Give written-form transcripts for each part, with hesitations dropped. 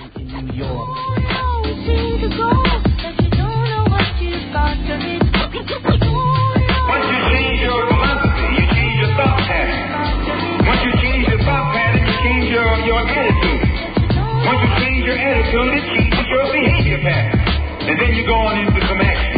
in New York. Once you change your philosophy, you change your thought pattern. Once you change your thought pattern, you change your attitude. Once you change your attitude, it changes your behavior pattern. And then you go on into some action.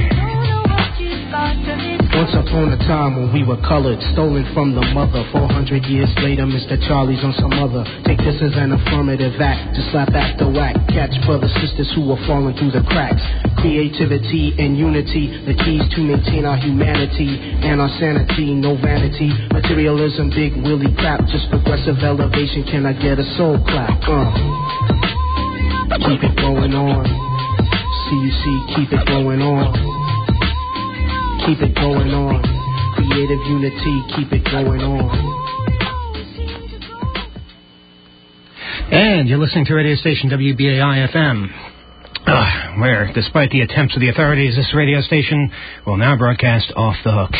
Once upon a time when we were colored, stolen from the mother. 400 years later, Mr. Charlie's on some other. Take this as an affirmative act to slap after whack. Catch brothers, sisters who are falling through the cracks. Creativity and unity, the keys to maintain our humanity and our sanity. No vanity, materialism, big willy crap. Just progressive elevation. Can I get a soul clap? Keep it going on. CUC, keep it going on. Keep it going on. Creative unity, keep it going on. And you're listening to radio station WBAI-FM, where, despite the attempts of the authorities, this radio station will now broadcast Off the Hook.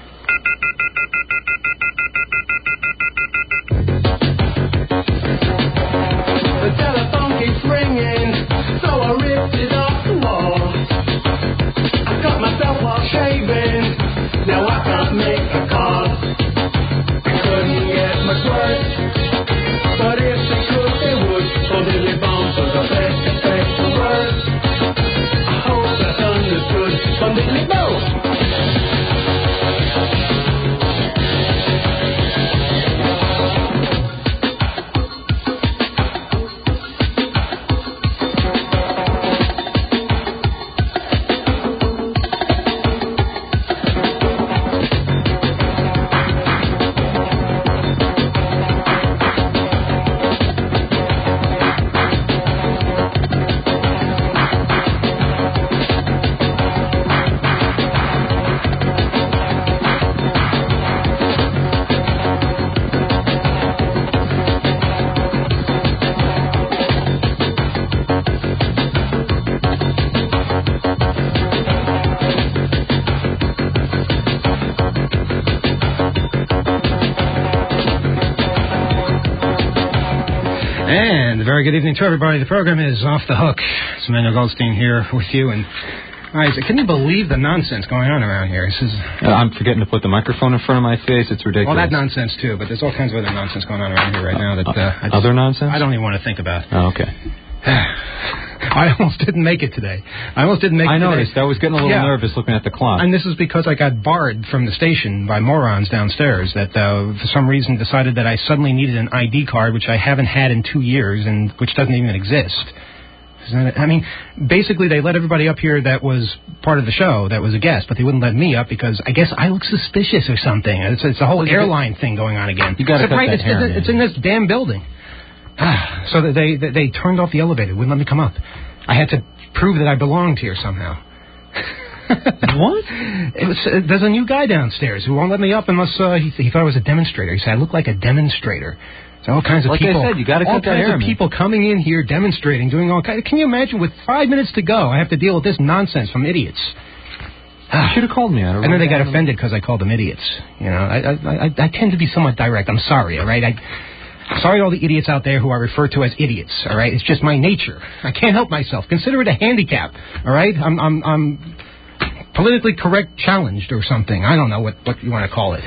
The telephone keeps ringing, so I ripped it off the wall. I cut myself while shaving, now I can't make a call. I couldn't get much worse, but if they could, they would. So Billy Bones was the best expected word. I hope that's understood from Billy Bones. Very good evening to everybody. The program is Off the Hook. It's Emmanuel Goldstein here with you. And Isaac, can you believe the nonsense going on around here? This is, I'm forgetting to put the microphone in front of my face. It's ridiculous. Well, that nonsense too, but there's all kinds of other nonsense going on around here right now. Other nonsense? I don't even want to think about. Oh, okay. I almost didn't make it today. I noticed. I was getting a little nervous looking at the clock. And this is because I got barred from the station by morons downstairs that for some reason decided that I suddenly needed an ID card, which I haven't had in 2 years and which doesn't even exist. I mean, basically they let everybody up here that was part of the show, that was a guest, but they wouldn't let me up because I guess I look suspicious or something. It's a whole airline thing going on again. You got to cut that hair. It's in this damn building. So that they turned off the elevator, wouldn't let me come up. I had to prove that I belonged here somehow. What? There's a new guy downstairs who won't let me up unless he thought I was a demonstrator. He said I look like a demonstrator. So all kinds of people. Like I said, you got to cut that hair. All kinds of people coming in here demonstrating, doing all kinds. Can you imagine? With 5 minutes to go, I have to deal with this nonsense from idiots. You should have called me. And then they got offended because I called them idiots. You know, I tend to be somewhat direct. I'm sorry, all right? Sorry to all the idiots out there who are referred to as idiots, all right? It's just my nature. I can't help myself. Consider it a handicap, all right? I'm politically correct challenged or something. I don't know what you want to call it.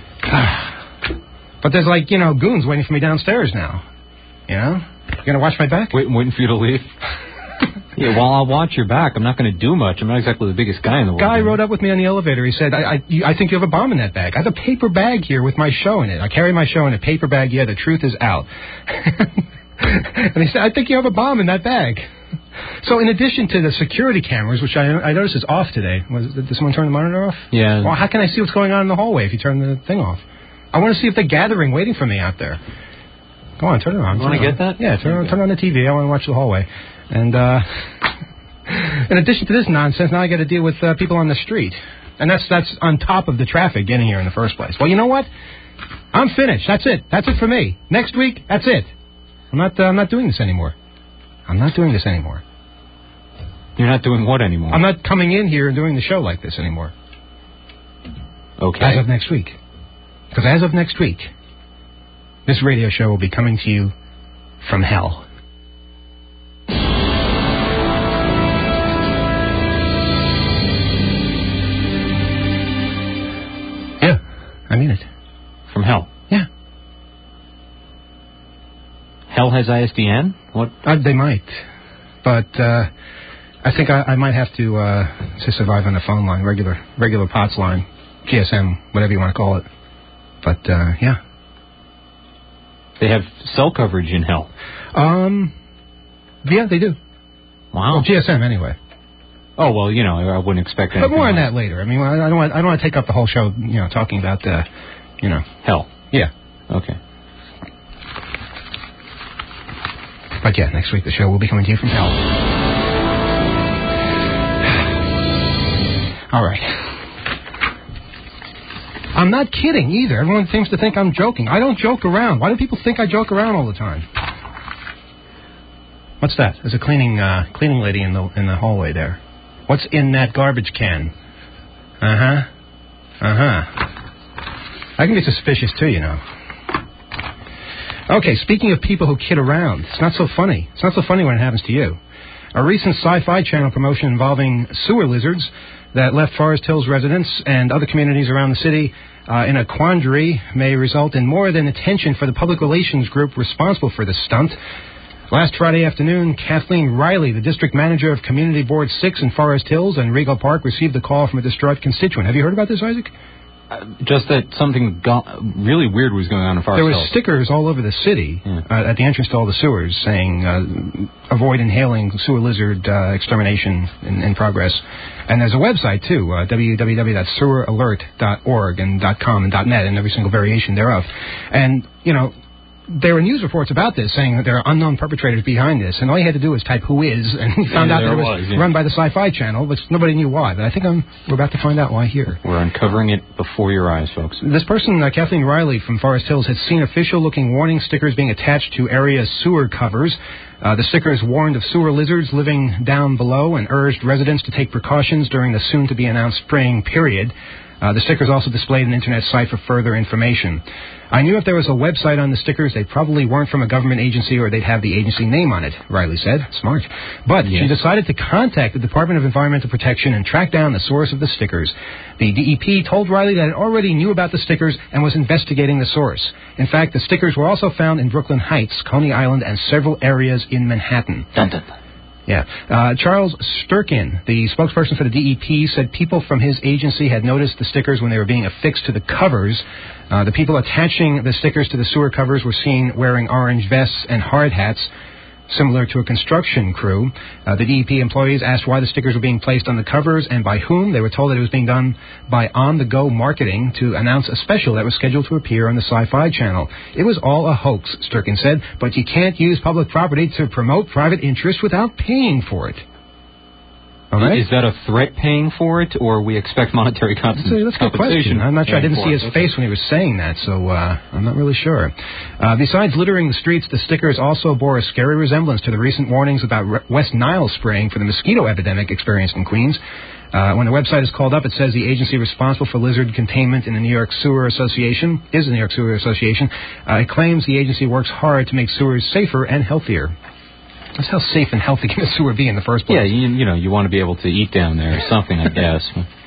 But there's goons waiting for me downstairs now. You know? You going to watch my back? Waiting for you to leave? Yeah, well, I'll watch your back. I'm not going to do much. I'm not exactly the biggest guy in the world. Guy rode up with me on the elevator. He said, I think you have a bomb in that bag. I have a paper bag here with my show in it. I carry my show in a paper bag. Yeah, the truth is out. And he said, I think you have a bomb in that bag. So in addition to the security cameras, which I noticed is off today. Did someone turn the monitor off? Yeah. Well, how can I see what's going on in the hallway if you turn the thing off? I want to see if they're gathering, waiting for me out there. Go on, turn it on. You want to get that? Yeah, turn on the TV. I want to watch the hallway. And in addition to this nonsense, now I got to deal with people on the street. And that's on top of the traffic getting here in the first place. Well, you know what? I'm finished. That's it. That's it for me. Next week, that's it. I'm not doing this anymore. I'm not doing this anymore. You're not doing what anymore? I'm not coming in here and doing the show like this anymore. Okay. As of next week. Because as of next week, this radio show will be coming to you from hell. in it. From hell? Yeah. Hell has ISDN? What? They might. But I think I might have to survive on a phone line, regular POTS line, GSM, whatever you want to call it. But, yeah. They have cell coverage in hell. Yeah, they do. Wow. Well, GSM anyway. Oh, well, I wouldn't expect anything. But more on else. that later. I mean, I don't want to take up the whole show, talking about, hell. Yeah. Okay. But yeah, next week the show will be coming to you from hell. All right. I'm not kidding either. Everyone seems to think I'm joking. I don't joke around. Why do people think I joke around all the time? What's that? There's a cleaning lady in the hallway there. What's in that garbage can? I can be suspicious too, Okay, speaking of people who kid around, it's not so funny. It's not so funny when it happens to you. A recent Sci-Fi Channel promotion involving sewer lizards that left Forest Hills residents and other communities around the city in a quandary may result in more than attention for the public relations group responsible for this stunt. Last Friday afternoon, Kathleen Riley, the district manager of Community Board 6 in Forest Hills and Regal Park, received a call from a distraught constituent. Have you heard about this, Isaac? Just that something really weird was going on in Forest Hills. There were stickers all over the city at the entrance to all the sewers saying, avoid inhaling sewer lizard extermination in progress. And there's a website, too, www.seweralert.org and .com and .net and every single variation thereof. And, there were news reports about this saying that there are unknown perpetrators behind this, and all you had to do was type "who is," and you found out that it was run by the Sci-Fi Channel, but nobody knew why. But I think we're about to find out why here. We're uncovering it before your eyes, folks. This person, Kathleen Riley from Forest Hills, had seen official-looking warning stickers being attached to area sewer covers. The stickers warned of sewer lizards living down below and urged residents to take precautions during the soon-to-be-announced spraying period. The stickers also displayed an internet site for further information. I knew if there was a website on the stickers, they probably weren't from a government agency or they'd have the agency name on it, Riley said. Smart. But she decided to contact the Department of Environmental Protection and track down the source of the stickers. The DEP told Riley that it already knew about the stickers and was investigating the source. In fact, the stickers were also found in Brooklyn Heights, Coney Island, and several areas in Manhattan. Dun, dun, dun. Yeah. Charles Sturkin, the spokesperson for the DEP, said people from his agency had noticed the stickers when they were being affixed to the covers. The people attaching the stickers to the sewer covers were seen wearing orange vests and hard hats, similar to a construction crew. The DEP employees asked why the stickers were being placed on the covers and by whom. They were told that it was being done by On-the-Go Marketing to announce a special that was scheduled to appear on the Sci-Fi Channel. It was all a hoax, Sturkin said, but you can't use public property to promote private interests without paying for it. All right? Is that a threat paying for it, or we expect monetary compensation? That's a good question. I'm not sure. I didn't see his face when he was saying that, so I'm not really sure. Besides littering the streets, the stickers also bore a scary resemblance to the recent warnings about West Nile spraying for the mosquito epidemic experienced in Queens. When the website is called up, it says the agency responsible for lizard containment in the New York Sewer Association is the New York Sewer Association. It claims the agency works hard to make sewers safer and healthier. That's how safe and healthy can a sewer be in the first place. Yeah, you want to be able to eat down there or something, I guess.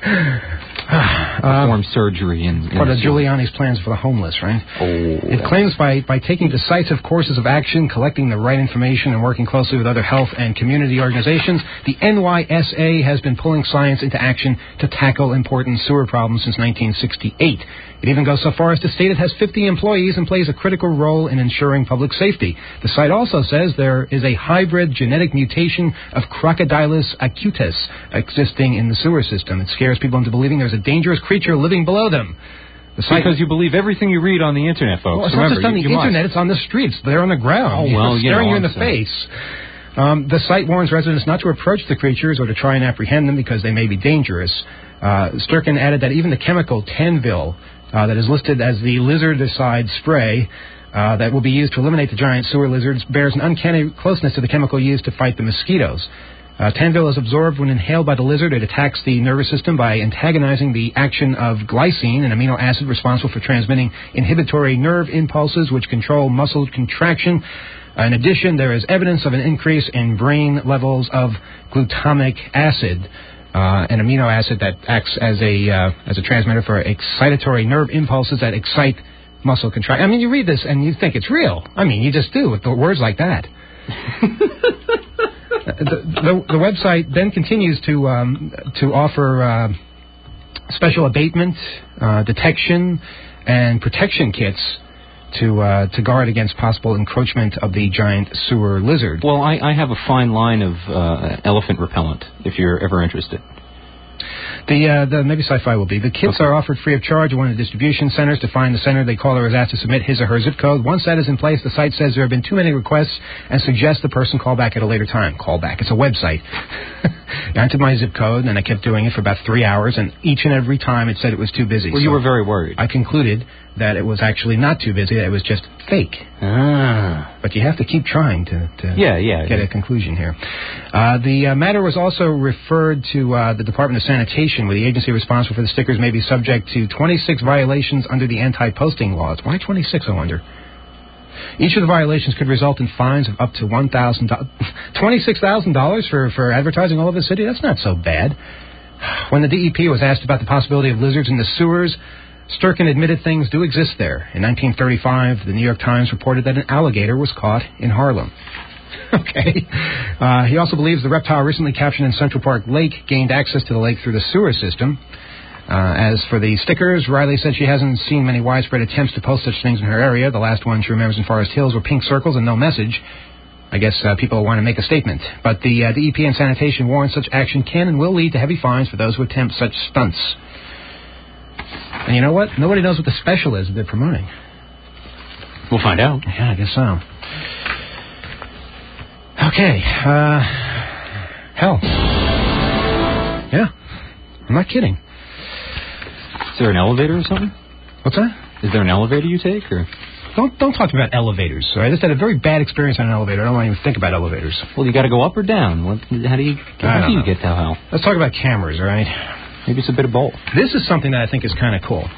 Perform surgery in part of Giuliani's plans for the homeless, right? It claims by taking decisive courses of action, collecting the right information, and working closely with other health and community organizations, the NYSA has been pulling science into action to tackle important sewer problems since 1968. It even goes so far as to state it has 50 employees and plays a critical role in ensuring public safety. The site also says there is a hybrid genetic mutation of Crocodylus acutus existing in the sewer system. It scares people into believing there's a dangerous creature living below them. Because you believe everything you read on the internet, folks. Well, it's Remember, not just on the internet, it's on the streets. They're on the ground. Staring you in the face. The site warns residents not to approach the creatures or to try and apprehend them because they may be dangerous. Sturkin added that even the chemical Tanvil that is listed as the lizardicide spray that will be used to eliminate the giant sewer lizards bears an uncanny closeness to the chemical used to fight the mosquitoes. Tanvil is absorbed when inhaled by the lizard. It attacks the nervous system by antagonizing the action of glycine, an amino acid responsible for transmitting inhibitory nerve impulses which control muscle contraction. In addition, there is evidence of an increase in brain levels of glutamic acid. an amino acid that acts as a transmitter for excitatory nerve impulses that excite muscle contraction. I mean, you read this and you think it's real. I mean, you just do with the words like that. The website then continues to offer special abatement, detection, and protection kits to guard against possible encroachment of the giant sewer lizard. Well, I have a fine line of elephant repellent, if you're ever interested. The maybe Sci-Fi will be. The kits are offered free of charge at one of the distribution centers. To find the center, the caller is asked to submit his or her zip code. Once that is in place, the site says there have been too many requests and suggests the person call back at a later time. Call back. It's a website. I entered my zip code, and I kept doing it for about 3 hours, and each and every time it said it was too busy. Well, you were very worried. I concluded that it was actually not too busy, that it was just fake. But you have to keep trying to get a conclusion here. The matter was also referred to the Department of Sanitation, where the agency responsible for the stickers may be subject to 26 violations under the anti-posting laws. Why 26, I wonder? Each of the violations could result in fines of up to $26,000 for advertising all over the city? That's not so bad. When the DEP was asked about the possibility of lizards in the sewers, Sturken admitted things do exist there. In 1935, the New York Times reported that an alligator was caught in Harlem. Okay. He also believes the reptile recently captured in Central Park Lake gained access to the lake through the sewer system. As for the stickers, Riley said she hasn't seen many widespread attempts to post such things in her area. The last one she remembers in Forest Hills were pink circles and no message. I guess people want to make a statement. But the DEP and sanitation warn such action can and will lead to heavy fines for those who attempt such stunts. And you know what? Nobody knows what the special is that they're promoting. We'll find out. Yeah, I guess so. Okay. Hell. Yeah. I'm not kidding. Is there an elevator or something? What's that? Is there an elevator you take, or? Don't talk to me about elevators. All right? I just had a very bad experience on an elevator. I don't want to even think about elevators. Well, you got to go up or down. How do you get to hell? Let's talk about cameras, all right? Maybe it's a bit of both. This is something that I think is kind of cool.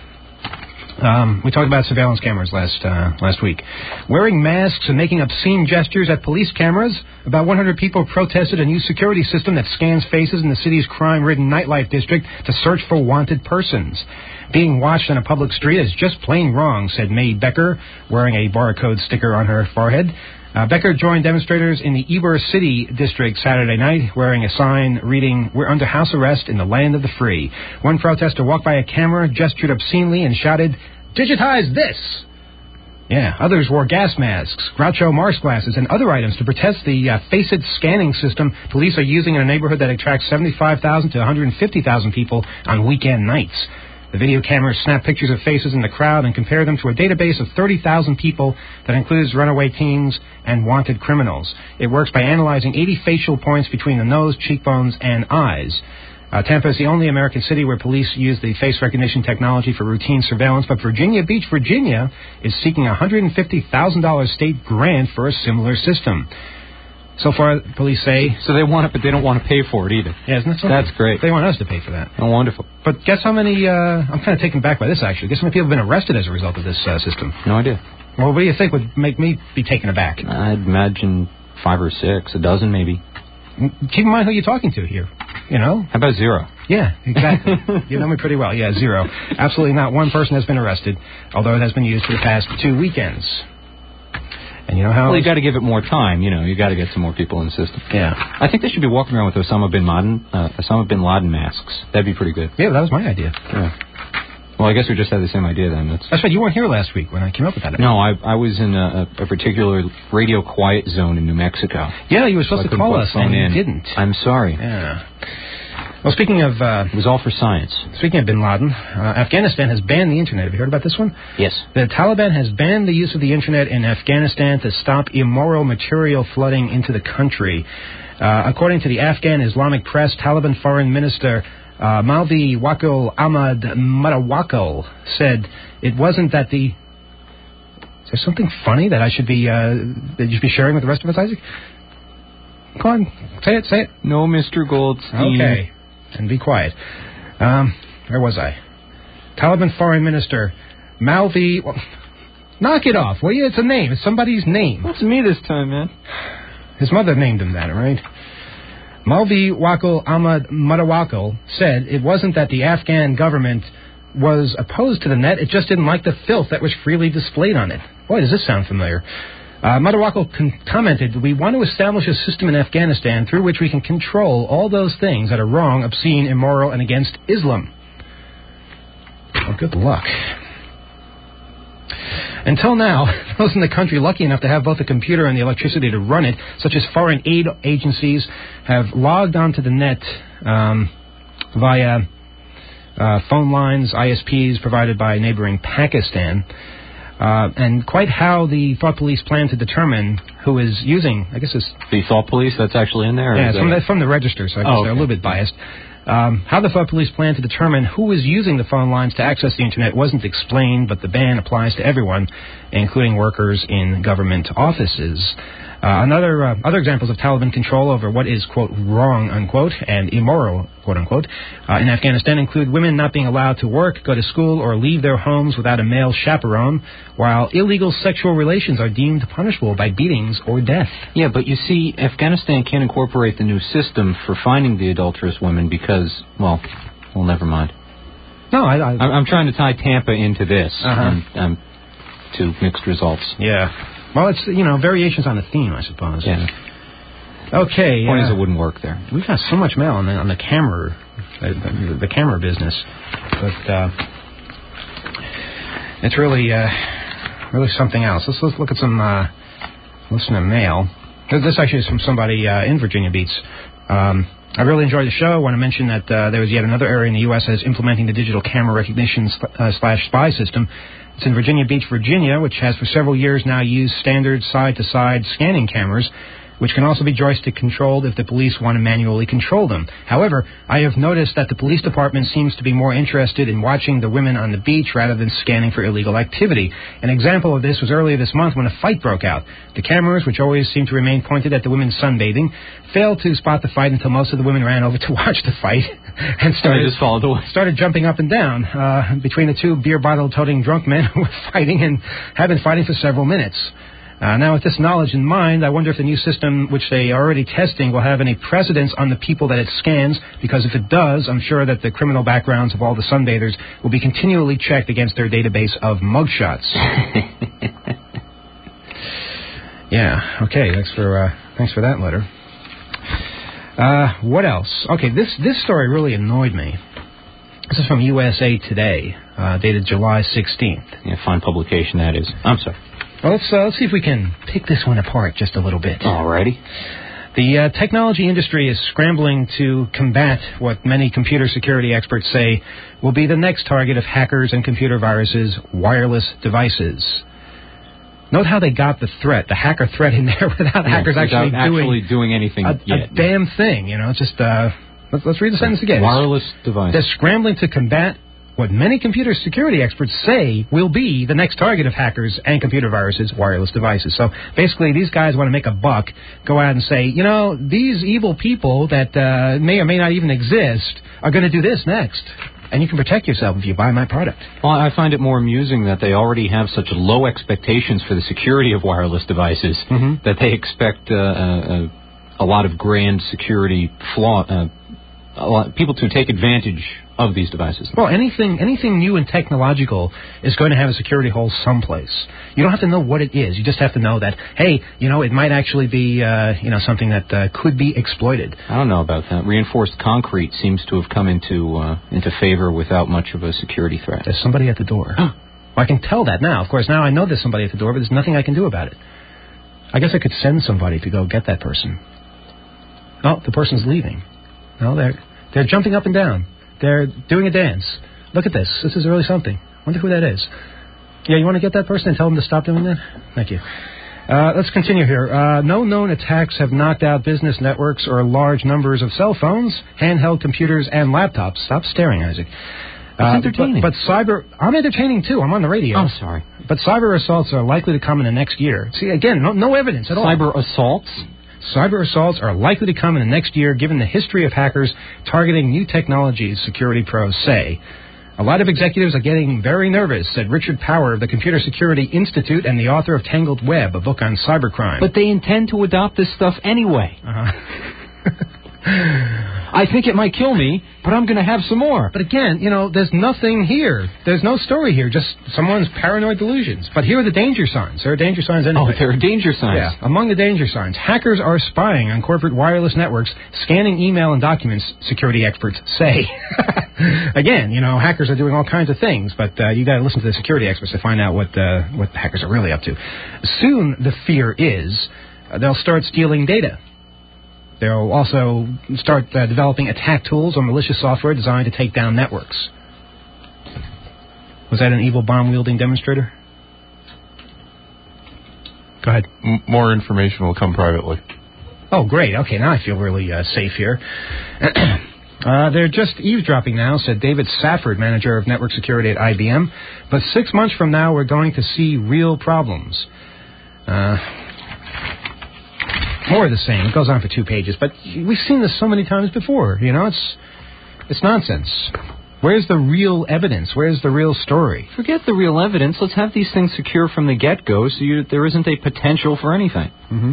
We talked about surveillance cameras last week. Wearing masks and making obscene gestures at police cameras. About 100 people protested a new security system that scans faces in the city's crime-ridden nightlife district to search for wanted persons. Being watched on a public street is just plain wrong, said Mae Becker, wearing a barcode sticker on her forehead. Becker joined demonstrators in the Ybor City district Saturday night, wearing a sign reading, "We're under house arrest in the land of the free." One protester walked by a camera, gestured obscenely, and shouted, "Digitize this!" Yeah, others wore gas masks, Groucho Marx glasses, and other items to protest the FACEIT scanning system police are using in a neighborhood that attracts 75,000 to 150,000 people on weekend nights. The video cameras snap pictures of faces in the crowd and compare them to a database of 30,000 people that includes runaway teens and wanted criminals. It works by analyzing 80 facial points between the nose, cheekbones, and eyes. Tampa is the only American city where police use the face recognition technology for routine surveillance, but Virginia Beach, Virginia, is seeking a $150,000 state grant for a similar system. So far, police say... So they want it, but they don't want to pay for it either. Yeah, isn't that something? That's great. They want us to pay for that. Oh, wonderful. But guess how many... I'm kind of taken back by this, actually. Guess how many people have been arrested as a result of this system? No idea. Well, what do you think would make me be taken aback? I'd imagine 5 or 6, a dozen maybe. Keep in mind who you're talking to here. You know? How about 0? Yeah, exactly. You know me pretty well. Yeah, 0. Absolutely not one person has been arrested, although it has been used for the past 2 weekends. And you know how... Well, you got to give it more time, you know. You got to get some more people in the system. Yeah. I think they should be walking around with Osama bin Laden masks. That'd be pretty good. Yeah, that was my idea. Yeah. Well, I guess we just had the same idea then. That's right. You weren't here last week when I came up with that idea. No, I was in a particular radio quiet zone in New Mexico. Yeah, you were supposed to call us, and you didn't. I'm sorry. Yeah. Well, speaking of... it was all for science. Speaking of bin Laden, Afghanistan has banned the Internet. Have you heard about this one? Yes. The Taliban has banned the use of the Internet in Afghanistan to stop immoral material flooding into the country. According to the Afghan Islamic press, Taliban Foreign Minister Malvi Wakil Ahmad Mutawakil said it wasn't that the... Is there something funny that I should be that you should be sharing with the rest of us, Isaac? Come on, say it. No, Mr. Goldstein. Okay. And be quiet. Where was I? Taliban Foreign Minister Malvi... Well, knock it off, will you? It's a name. It's somebody's name. That's me this time, man. His mother named him that, all right? Maulvi Wakil Ahmad Mutawakil said it wasn't that the Afghan government was opposed to the net, it just didn't like the filth that was freely displayed on it. Boy, does this sound familiar. Mutawakil commented, we want to establish a system in Afghanistan through which we can control all those things that are wrong, obscene, immoral, and against Islam. Well, good luck. Until now, those in the country lucky enough to have both the computer and the electricity to run it, such as foreign aid agencies, have logged onto the net via phone lines, ISPs provided by neighboring Pakistan. And quite how the Thought Police plan to determine who is using, I guess it's... The Thought Police, that's actually in there? Yeah, it's from the register, so I guess they're a little bit biased. How the Thought Police plan to determine who is using the phone lines to access the Internet wasn't explained, but the ban applies to everyone, including workers in government offices. Other examples of Taliban control over what is, quote, wrong, unquote, and immoral, quote, unquote, in Afghanistan include women not being allowed to work, go to school, or leave their homes without a male chaperone, while illegal sexual relations are deemed punishable by beatings or death. Yeah, but you see, Afghanistan can't incorporate the new system for finding the adulterous women because, well, never mind. No, I'm trying to tie Tampa into this, and to mixed results. Yeah. Well, it's, variations on the theme, I suppose. Yeah. Okay. Point is, it wouldn't work there. We've got so much mail on the camera, the camera business, but it's really something else. Let's look at some listener mail. This actually is from somebody in Virginia Beach. I really enjoyed the show. I want to mention that there was yet another area in the U.S. that is implementing the digital camera recognition / spy system. It's in Virginia Beach, Virginia, which has for several years now used standard side-to-side scanning cameras, which can also be joystick controlled if the police want to manually control them. However, I have noticed that the police department seems to be more interested in watching the women on the beach rather than scanning for illegal activity. An example of this was earlier this month when a fight broke out. The cameras, which always seem to remain pointed at the women sunbathing, failed to spot the fight until most of the women ran over to watch the fight and started jumping up and down between the two beer bottle-toting drunk men who were fighting and have been fighting for several minutes. Now, with this knowledge in mind, I wonder if the new system, which they are already testing, will have any precedence on the people that it scans, because if it does, I'm sure that the criminal backgrounds of all the sunbathers will be continually checked against their database of mugshots. Yeah, okay, thanks for that letter. What else? Okay, this story really annoyed me. This is from USA Today, dated July 16th. Yeah, fine publication that is. I'm sorry. Well, let's see if we can pick this one apart just a little bit. Alrighty. The technology industry is scrambling to combat what many computer security experts say will be the next target of hackers and computer viruses, wireless devices. Note how they got the hacker threat in there without hackers actually doing anything yet. A damn thing, It's just, let's read the sentence again. Wireless device. They're scrambling to combat what many computer security experts say will be the next target of hackers and computer viruses, wireless devices. So basically, these guys want to make a buck, go out and say, these evil people that may or may not even exist are going to do this next. And you can protect yourself if you buy my product. Well, I find it more amusing that they already have such low expectations for the security of wireless devices that they expect a lot of grand security people to take advantage of these devices. Well, anything new and technological is going to have a security hole someplace. You don't have to know what it is. You just have to know that, hey, it might actually be, something that could be exploited. I don't know about that. Reinforced concrete seems to have come into favor without much of a security threat. There's somebody at the door. Well, I can tell that now. Of course, now I know there's somebody at the door, but there's nothing I can do about it. I guess I could send somebody to go get that person. Oh, the person's leaving. No, they're jumping up and down. They're doing a dance. Look at this. This is really something. Wonder who that is. Yeah, you want to get that person and tell them to stop doing that? Thank you. Let's continue here. No known attacks have knocked out business networks or large numbers of cell phones, handheld computers, and laptops. Stop staring, Isaac. It's entertaining. But I'm entertaining, too. I'm on the radio. I'm sorry. But cyber assaults are likely to come in the next year. See, again, no evidence at all. Cyber assaults? Cyber assaults are likely to come in the next year, given the history of hackers targeting new technologies, security pros say. A lot of executives are getting very nervous, said Richard Power of the Computer Security Institute and the author of Tangled Web, a book on cybercrime. But they intend to adopt this stuff anyway. I think it might kill me, but I'm going to have some more. But again, there's nothing here. There's no story here, just someone's paranoid delusions. But here are the danger signs. There are danger signs anyway. Oh, there are danger signs. Yeah, among the danger signs, hackers are spying on corporate wireless networks, scanning email and documents, security experts say. Again, hackers are doing all kinds of things, but you got to listen to the security experts to find out what the hackers are really up to. Soon, the fear is they'll start stealing data. They'll also start developing attack tools or malicious software designed to take down networks. Was that an evil bomb-wielding demonstrator? Go ahead. More information will come privately. Oh, great. Okay, now I feel really safe here. They're just eavesdropping now, said David Safford, manager of network security at IBM. But 6 months from now, we're going to see real problems. More of the same. It goes on for 2 pages, but we've seen this so many times before. It's nonsense. Where's the real evidence? Where's the real story? Forget the real evidence. Let's have these things secure from the get-go so there isn't a potential for anything. Mm-hmm.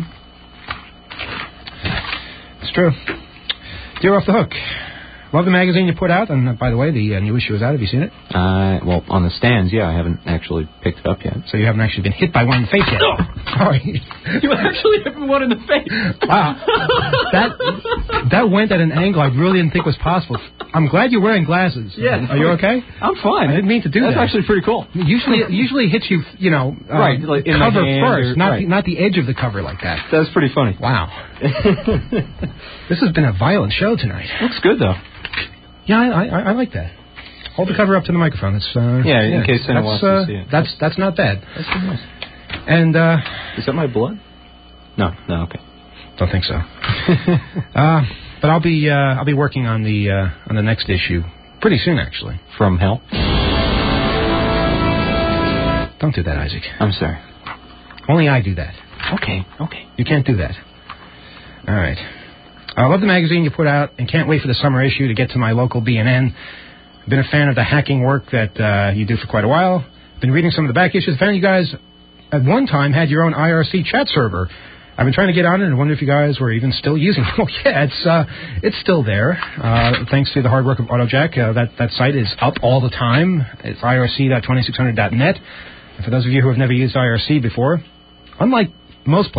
It's true. You're off the hook. Love the magazine you put out, and by the way, the new issue is out. Have you seen it? Well, on the stands, yeah. I haven't actually picked it up yet. So you haven't actually been hit by one in the face yet? Oh! Sorry. You actually hit one in the face. Wow. That went at an angle I really didn't think was possible. I'm glad you're wearing glasses. Yeah. Are you okay? I'm fine. I didn't mean to do that. That's actually pretty cool. Usually it hits you, right, like in cover the hand first, or, not the edge of the cover like that. That's pretty funny. Wow. This has been a violent show tonight. Looks good, though. Yeah, I like that. Hold the cover up to the microphone. It's in case anyone wants to see it. That's not bad. That's pretty nice. And is that my blood? No, okay. Don't think so. But I'll be working on the next issue pretty soon, actually. From hell? Don't do that, Isaac. I'm sorry. Only I do that. Okay. You can't do that. All right. I love the magazine you put out and can't wait for the summer issue to get to my local BNN. I've been a fan of the hacking work that you do for quite a while. Been reading some of the back issues. Found you guys at one time had your own IRC chat server. I've been trying to get on it and wonder if you guys were even still using it. Oh, yeah, it's still there. Thanks to the hard work of AutoJack. That site is up all the time. It's irc.2600.net. And for those of you who have never used IRC before, unlike most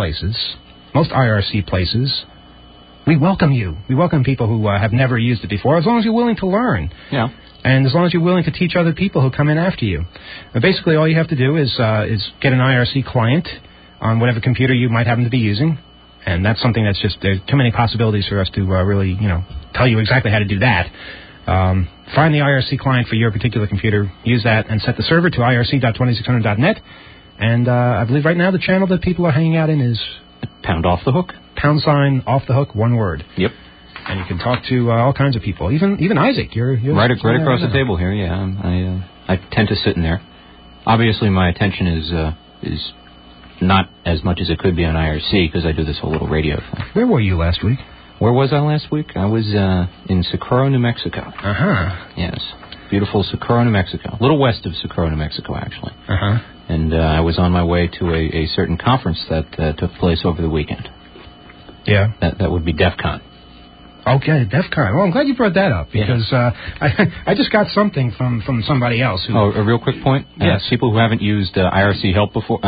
IRC places, we welcome you. We welcome people who have never used it before, as long as you're willing to learn. Yeah. And as long as you're willing to teach other people who come in after you. Basically, all you have to do is get an IRC client on whatever computer you might happen to be using. And that's something that's just, there's too many possibilities for us to really, tell you exactly how to do that. Find the IRC client for your particular computer, use that, and set the server to irc.2600.net. And I believe right now the channel that people are hanging out in is... Pound Off the Hook. # off the hook, one word. Yep. And you can talk to all kinds of people. Even Isaac. You're right across the table here. Yeah, I tend to sit in there. Obviously, my attention is not as much as it could be on IRC because I do this whole little radio thing. Where were you last week? Where was I last week? I was in Socorro, New Mexico. Yes, beautiful Socorro, New Mexico. A little west of Socorro, New Mexico, actually. And I was on my way to a certain conference that took place over the weekend. Yeah. That would be DEF CON. Okay, DEF CON. Well, I'm glad you brought that up because I just got something from somebody else. A real quick point? Yes. People who haven't used IRC help before,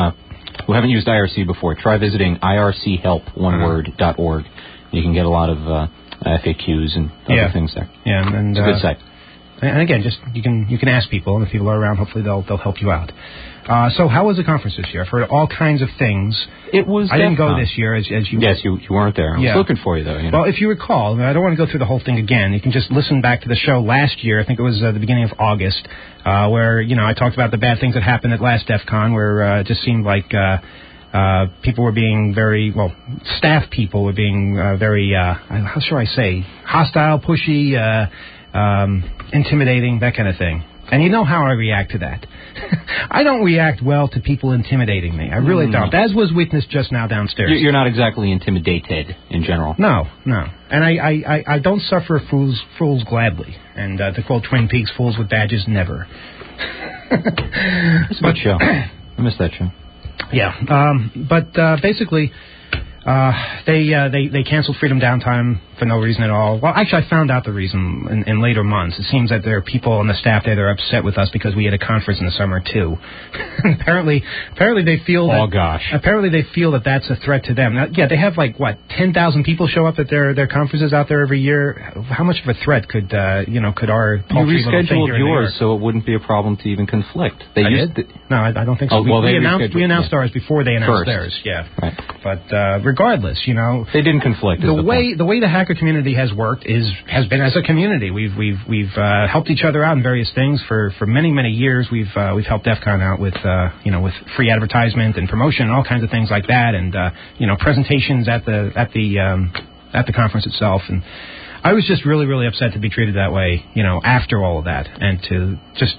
try visiting irchelp.org. You can get a lot of FAQs and other things there. Yeah, and it's a good site. And again, just you can ask people, and if people are around, hopefully they'll help you out. So how was the conference this year? I've heard all kinds of things. It was. I didn't go this year, as you. Yes, you weren't there. I was looking for you though. Well, if you recall, I don't want to go through the whole thing again. You can just listen back to the show last year. I think it was the beginning of August, where I talked about the bad things that happened at last DEF CON, where it just seemed like people were being staff people were being very, how shall I say, hostile, pushy, intimidating, that kind of thing. And you know how I react to that. I don't react well to people intimidating me. I really don't. As was witnessed just now downstairs. You're not exactly intimidated in general. No. And I don't suffer fools gladly. And to quote Twin Peaks, fools with badges never. It's a good show. I missed that show. Yeah. But basically, They canceled Freedom Downtime for no reason at all. Well, actually, I found out the reason in later months. It seems that there are people on the staff there that are upset with us because we had a conference in the summer too. apparently they feel that. Oh gosh. Apparently they feel that that's a threat to them. Now, yeah, they have 10,000 people show up at their conferences out there every year. How much of a threat could our paltry You little thing rescheduled here in New yours York? so it wouldn't be a problem to even conflict. They I used did? No, I don't think so. Oh, well, we they announced rescheduled, ours before they announced First. theirs. Yeah. Right. But regardless, They didn't conflict. the way the hacker community has worked has been as a community. We've helped each other out in various things for many years. We've helped DEF CON out with free advertisement and promotion and all kinds of things like that, and presentations at the conference itself. And I was just really upset to be treated that way, after all of that, and to just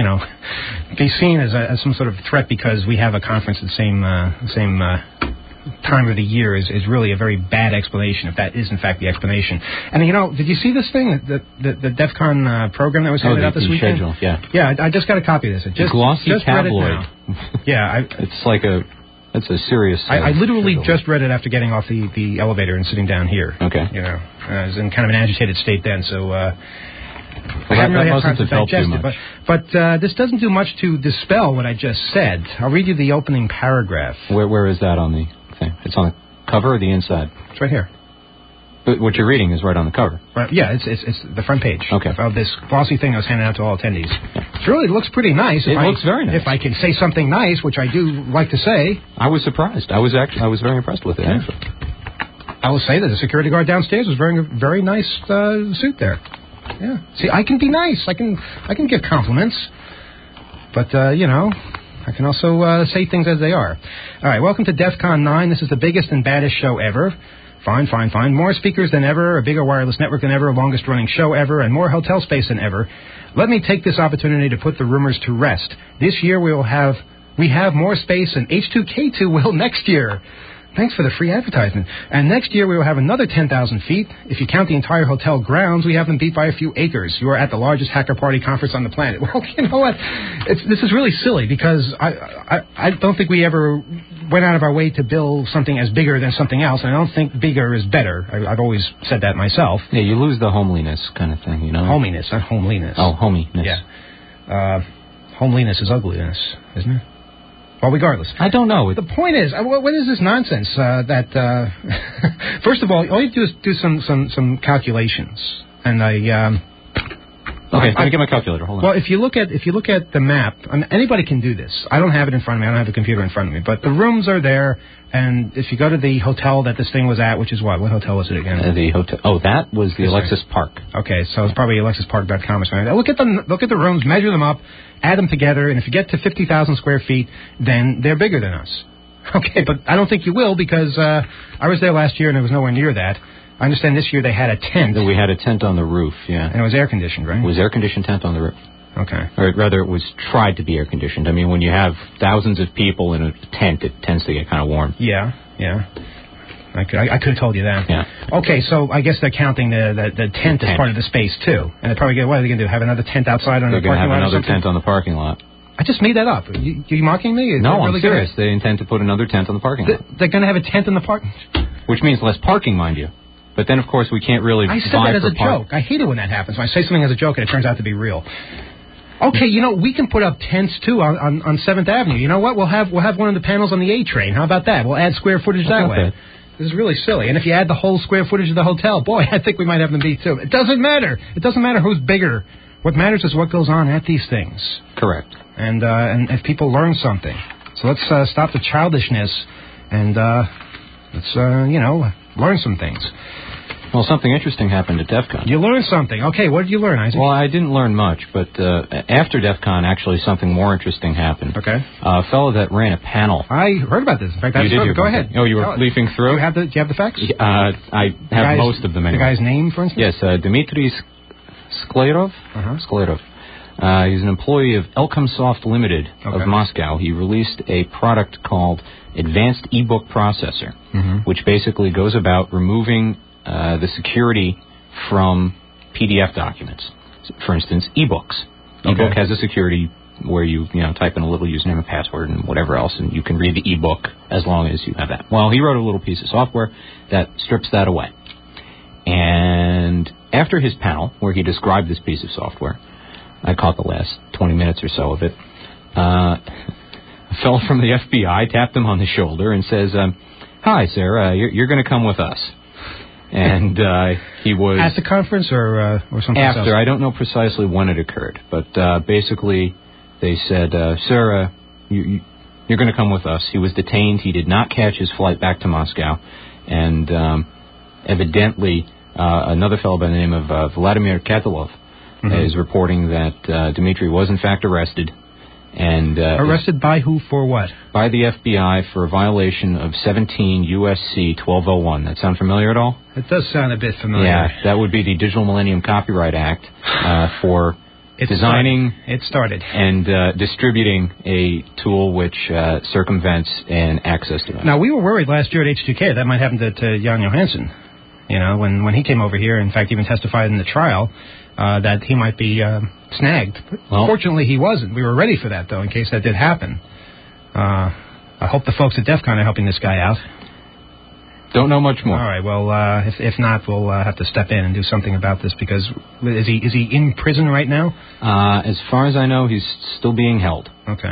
be seen as some sort of threat because we have a conference at the same time of the year is really a very bad explanation, if that is in fact the explanation. And did you see this thing, the DEF CON program that was handed out this weekend? Schedule, yeah. Yeah, I just got a copy of this. Glossy just read it tabloid. now. Yeah, It's a serious. I literally just read it after getting off the elevator and sitting down here. Okay. I was in kind of an agitated state then, so. I haven't really had time to digest it, but this doesn't do much to dispel what I just said. I'll read you the opening paragraph. Where is that on the thing? It's on the cover or the inside? It's right here. But what you're reading is right on the cover. Yeah, it's the front page. Okay. Of this glossy thing I was handing out to all attendees. It looks pretty nice. It looks very nice. If I can say something nice, which I do like to say. I was surprised. I was very impressed with it. Yeah. Actually. I will say that the security guard downstairs was wearing a very nice suit there. Yeah. See, I can be nice. I can give compliments. But, I can also say things as they are. All right, welcome to DEF CON 9. This is the biggest and baddest show ever. Fine. More speakers than ever, a bigger wireless network than ever, longest running show ever, and more hotel space than ever. Let me take this opportunity to put the rumors to rest. This year we have more space than H2K2 will next year. Thanks for the free advertisement. And next year we will have another 10,000 feet. If you count the entire hotel grounds, we have them beat by a few acres. You are at the largest hacker party conference on the planet. Well, you know what? This is really silly because I don't think we ever went out of our way to build something as bigger than something else, and I don't think bigger is better. I've always said that myself. Yeah, you lose the homeliness kind of thing, Hominess, not homeliness. Oh, hominess. Yeah. Homeliness is ugliness, isn't it? Well, regardless. I don't know. The point is, what is this nonsense first of all you have to do is do some calculations. And Okay, let me get my calculator. Hold on. Well, if you look at the map, anybody can do this. I don't have it in front of me. I don't have the computer in front of me. But the rooms are there, and if you go to the hotel that this thing was at, which is what hotel was it again? The hotel. Oh, that was the Alexis Park. Okay, so it's probably alexispark.com or something. Look at the rooms, measure them up, add them together, and if you get to 50,000 square feet, then they're bigger than us. Okay, but I don't think you will because I was there last year and it was nowhere near that. I understand this year they had a tent. We had a tent on the roof, yeah. And it was air-conditioned, right? It was air-conditioned tent on the roof. Okay. Or rather, it was tried to be air-conditioned. I mean, when you have thousands of people in a tent, it tends to get kind of warm. Yeah. I could have told you that. Yeah. Okay, so I guess they're counting the tent as part of the space, too. And they probably what are they going to do, have another tent outside on the parking lot? They're going to have another tent on the parking lot. I just made that up. You mocking me? No, I'm serious. They intend to put another tent on the parking lot. They're going to have a tent in the parking Which means less parking, mind you. But then, of course, we can't really I said that as a joke. I hate it when that happens. When I say something as a joke and it turns out to be real. Okay, we can put up tents, too, on 7th Avenue. You know what? We'll have one of the panels on the A train. How about that? We'll add square footage that way. This is really silly. And if you add the whole square footage of the hotel, boy, I think we might have them beat, too. It doesn't matter. It doesn't matter who's bigger. What matters is what goes on at these things. Correct. And if people learn something. So let's stop the childishness and let's, learn some things. Well, something interesting happened at DEF CON. You learned something. Okay, what did you learn, Isaac? Well, I didn't learn much, but after DEF CON, actually, something more interesting happened. Okay. A fellow that ran a panel. I heard about this. In fact, go ahead. Oh, you were leafing through? Do you have the facts? I have most of them anyway. The guy's name, for instance? Yes, Dmitry Sklerov. Sklerov. He's an employee of Elcomsoft Limited of Moscow. He released a product called Advanced eBook Processor, which basically goes about removing the security from PDF documents. For instance, ebooks. Ebook has a security where you type in a little username and password and whatever else, and you can read the ebook as long as you have that. Well, he wrote a little piece of software that strips that away. And after his panel, where he described this piece of software, I caught the last 20 minutes or so of it, a fellow from the FBI tapped him on the shoulder and says, "Hi, sir, you're going to come with us." And he was... At the conference or something else? After. I don't know precisely when it occurred, but basically they said, "Sir, you're going to come with us." He was detained. He did not catch his flight back to Moscow. And evidently, another fellow by the name of Vladimir Katilov is reporting that Dmitry was in fact arrested. And arrested by who for what? By the FBI for a violation of 17 U.S.C. 1201. That sound familiar at all? It does sound a bit familiar. Yeah, that would be the Digital Millennium Copyright Act for designing and distributing a tool which circumvents an access to it. Now, we were worried last year at H2K that might happen to Jan Johansson. When he came over here, in fact, even testified in the trial, that he might be snagged. Well, fortunately, he wasn't. We were ready for that, though, in case that did happen. I hope the folks at DEF CON are helping this guy out. Don't know much more. All right, well, if not, we'll have to step in and do something about this, because is he in prison right now? As far as I know, he's still being held. Okay.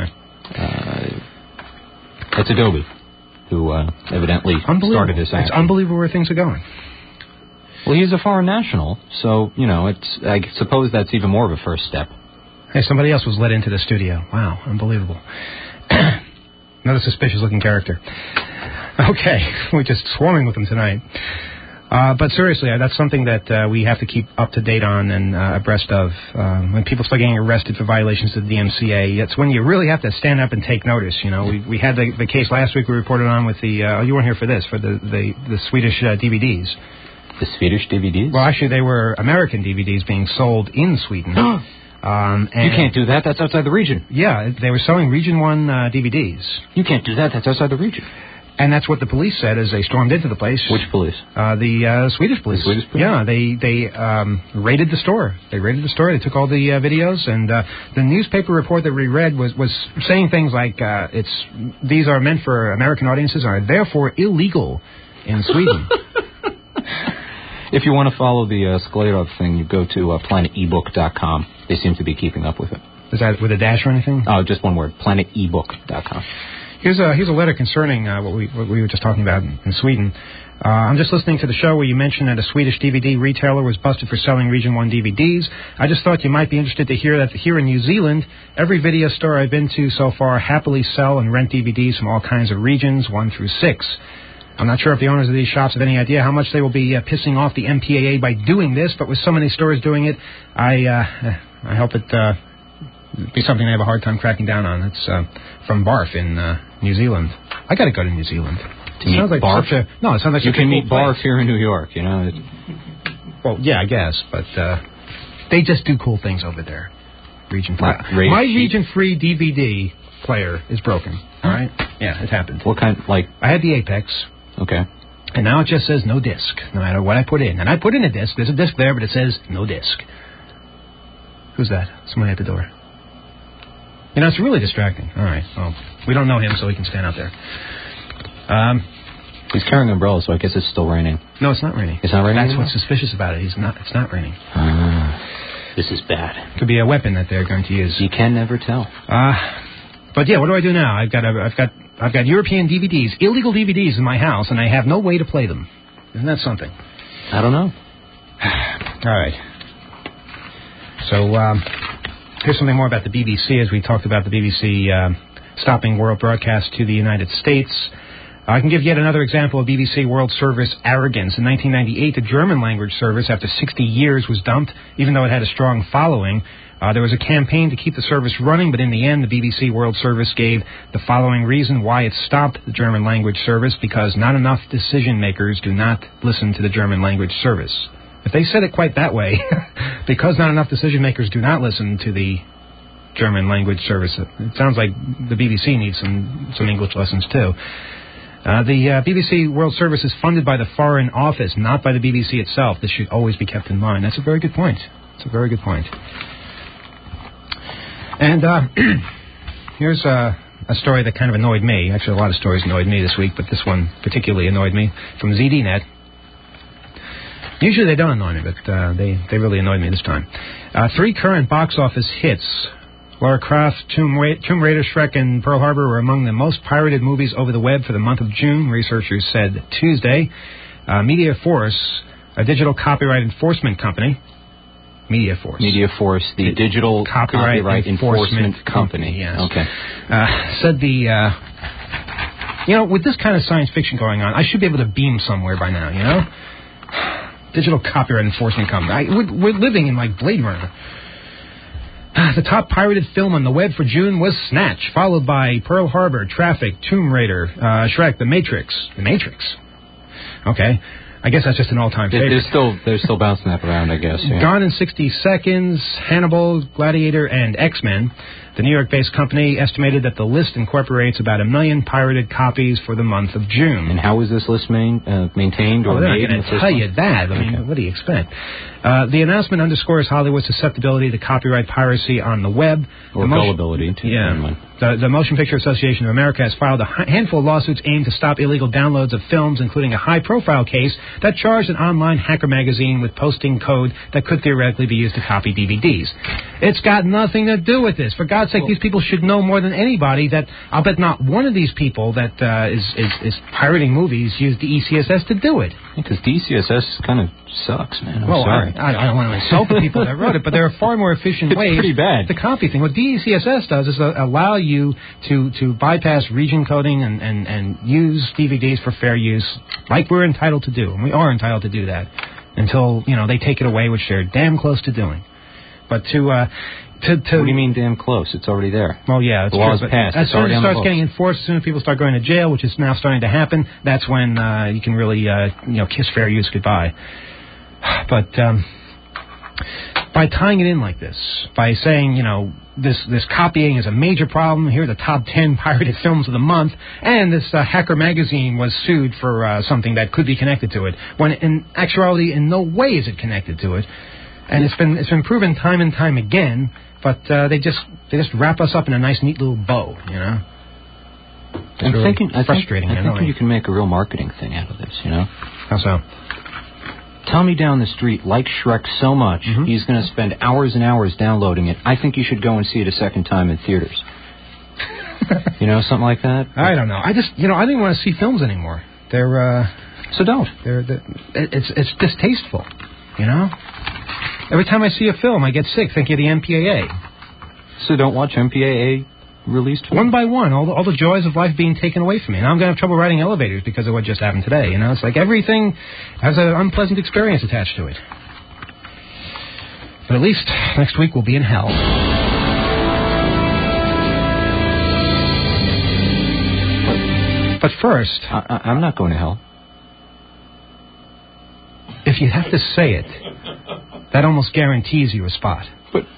It's Adobe who evidently started this action. It's unbelievable where things are going. Well, he's a foreign national, so, I suppose that's even more of a first step. Hey, somebody else was let into the studio. Wow, unbelievable. Another suspicious-looking character. Okay, we're just swarming with them tonight. But seriously, that's something that we have to keep up to date on and abreast of. When people start getting arrested for violations of the DMCA, that's when you really have to stand up and take notice. We had the case last week we reported on with the... you weren't here for this, for the Swedish DVDs. The Swedish DVDs? Well, actually, they were American DVDs being sold in Sweden. And you can't do that. That's outside the region. Yeah, they were selling Region 1 DVDs. You can't do that. That's outside the region. And that's what the police said as they stormed into the place. Which police? The Swedish police. The Swedish police? Yeah, they raided the store. They raided the store. They took all the videos, and the newspaper report that we read was saying things like these are meant for American audiences and are therefore illegal in Sweden. If you want to follow the Sklarov thing, you go to planetebook.com. They seem to be keeping up with it. Is that with a dash or anything? Oh, just one word, planetebook.com. Here's a letter concerning what we were just talking about in Sweden. I'm just listening to the show where you mentioned that a Swedish DVD retailer was busted for selling Region 1 DVDs. I just thought you might be interested to hear that here in New Zealand, every video store I've been to so far happily sell and rent DVDs from all kinds of regions, 1 through 6. I'm not sure if the owners of these shops have any idea how much they will be pissing off the MPAA by doing this, but with so many stores doing it, I hope it be something they have a hard time cracking down on. It's from Barf in New Zealand. I got to go to New Zealand. To meet like Barf? it sounds like you can meet cool Barf here in New York, Well, yeah, I guess, but they just do cool things over there. Region 3. My Region 3 DVD player is broken. All right? Yeah, it happened. What kind? I had the Apex. Okay. And now it just says no disc, no matter what I put in. And I put in a disc. There's a disc there, but it says no disc. Who's that? Somebody at the door. It's really distracting. All right. Well, we don't know him, so he can stand out there. He's carrying an umbrella, so I guess it's still raining. No, it's not raining. It's not raining? That's what's suspicious about it. It's not raining. This is bad. Could be a weapon that they're going to use. You can never tell. But yeah, what do I do now? I've got European DVDs, illegal DVDs in my house, and I have no way to play them. Isn't that something? I don't know. All right. So here's something more about the BBC, as we talked about the BBC stopping world broadcast to the United States. I can give yet another example of BBC World Service arrogance. In 1998, the German language service, after 60 years, was dumped, even though it had a strong following. There was a campaign to keep the service running, but in the end, the BBC World Service gave the following reason why it stopped the German language service: because not enough decision makers do not listen to the German language service. If they said it quite that way, because not enough decision makers do not listen to the German language service, it sounds like the BBC needs some English lessons too. The BBC World Service is funded by the Foreign Office, not by the BBC itself. This should always be kept in mind. That's a very good point. It's a very good point. And here's a story that kind of annoyed me. Actually, a lot of stories annoyed me this week, but this one particularly annoyed me. From ZDNet. Usually they don't annoy me, but they really annoyed me this time. 3 current box office hits. Lara Croft, Tomb Raider, Shrek, and Pearl Harbor were among the most pirated movies over the web for the month of June, researchers said Tuesday. MediaForce, a digital copyright enforcement company. MediaForce, the digital copyright enforcement company. Yes. Okay. Said with this kind of science fiction going on, I should be able to beam somewhere by now, Digital copyright enforcement company. We're living in like Blade Runner. The top pirated film on the web for June was Snatch, followed by Pearl Harbor, Traffic, Tomb Raider, Shrek, The Matrix. The Matrix. Okay. I guess that's just an all-time favorite. They're still bouncing that around, I guess. Yeah. Gone in 60 Seconds, Hannibal, Gladiator, and X-Men. The New York-based company estimated that the list incorporates about 1 million pirated copies for the month of June. And how is this list maintained or made? They're not going to tell you that. I mean, what do you expect? The announcement underscores Hollywood's susceptibility to copyright piracy on the web. Or gullibility, too. Yeah. The Motion Picture Association of America has filed a handful of lawsuits aimed to stop illegal downloads of films, including a high-profile case that charged an online hacker magazine with posting code that could theoretically be used to copy DVDs. It's got nothing to do with this. For God's sake, these people should know more than anybody that I'll bet not one of these people that is pirating movies used the ECSS to do it. Because DCSS kind of sucks, man. I'm sorry. I don't want to insult the people that wrote it, but there are far more efficient ways to copy things. What DCSS does is allow you to bypass region coding and use DVDs for fair use, like we're entitled to do, and we are entitled to do that until they take it away, which they're damn close to doing. But what do you mean damn close? It's already there. Well, yeah, it's the law's passed. As soon as it starts getting enforced, as soon as people start going to jail, which is now starting to happen, that's when you can really kiss fair use goodbye. But by tying it in like this, by saying this copying is a major problem, here are the top 10 pirated films of the month, and this hacker magazine was sued for something that could be connected to it, when in actuality in no way is it connected to it. And it's been proven time and time again, but they just wrap us up in a nice, neat little bow, I'm really thinking you can make a real marketing thing out of this, How so? Tommy down the street likes Shrek so much, he's going to spend hours and hours downloading it. I think you should go and see it a second time in theaters. Something like that? I don't know. I just, I didn't want to see films anymore. So don't. It's distasteful, Every time I see a film, I get sick thinking of the MPAA. So don't watch MPAA released films? One by one, all the joys of life being taken away from me. And I'm going to have trouble riding elevators because of what just happened today. It's like everything has an unpleasant experience attached to it. But at least next week we'll be in hell. But first... I'm not going to hell. If you have to say it, that almost guarantees you a spot.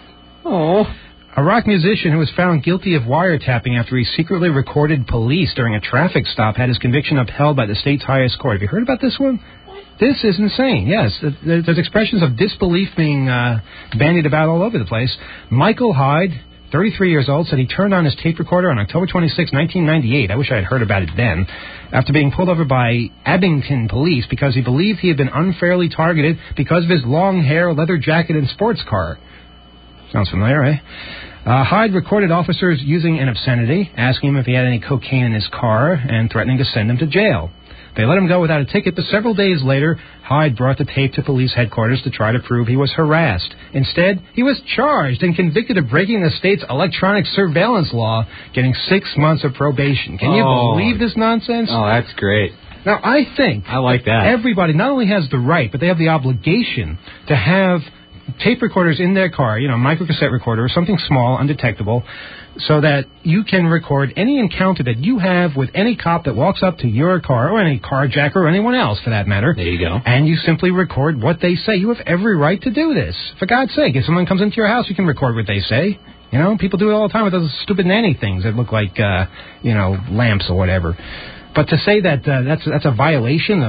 A rock musician who was found guilty of wiretapping after he secretly recorded police during a traffic stop had his conviction upheld by the state's highest court. Have you heard about this one? This is insane. Yes, there's expressions of disbelief being bandied about all over the place. Michael Hyde, 33 years old, said he turned on his tape recorder on October 26, 1998. I wish I had heard about it then. After being pulled over by Abington police because he believed he had been unfairly targeted because of his long hair, leather jacket, and sports car. Sounds familiar, eh? Hyde recorded officers using an obscenity, asking him if he had any cocaine in his car, and threatening to send him to jail. They let him go without a ticket, but several days later, Hyde brought the tape to police headquarters to try to prove he was harassed. Instead, he was charged and convicted of breaking the state's electronic surveillance law, getting 6 months of probation. Can you believe this nonsense? Oh, that's great. Now, I think I like that. Everybody not only has the right, but they have the obligation to have tape recorders in their car, microcassette recorder or something small, undetectable, so that you can record any encounter that you have with any cop that walks up to your car, or any carjacker, or anyone else, for that matter. There you go. And you simply record what they say. You have every right to do this. For God's sake, if someone comes into your house, you can record what they say. People do it all the time with those stupid nanny things that look like, lamps or whatever. But to say that that's a violation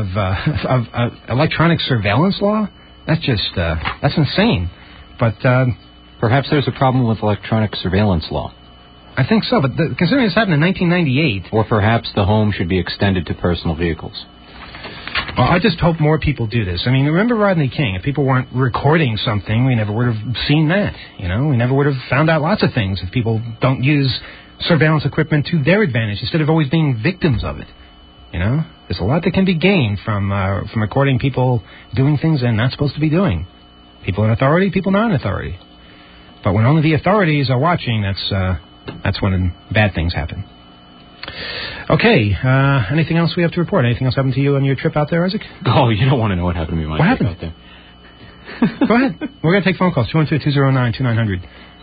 of electronic surveillance law, that's insane. But Perhaps there's a problem with electronic surveillance law. I think so, but considering this happened in 1998... Or perhaps the home should be extended to personal vehicles. Well, I just hope more people do this. I mean, remember Rodney King? If people weren't recording something, we never would have seen that. You know, we never would have found out lots of things if people don't use surveillance equipment to their advantage instead of always being victims of it. You know, there's a lot that can be gained from recording people doing things they're not supposed to be doing. People in authority, people not in authority. But when only the authorities are watching, that's when bad things happen. Okay, anything else we have to report? Anything else happened to you on your trip out there, Isaac? Oh, you don't want to know what happened to me on my trip out there. Go ahead. We're going to take phone calls, 212-209-2900.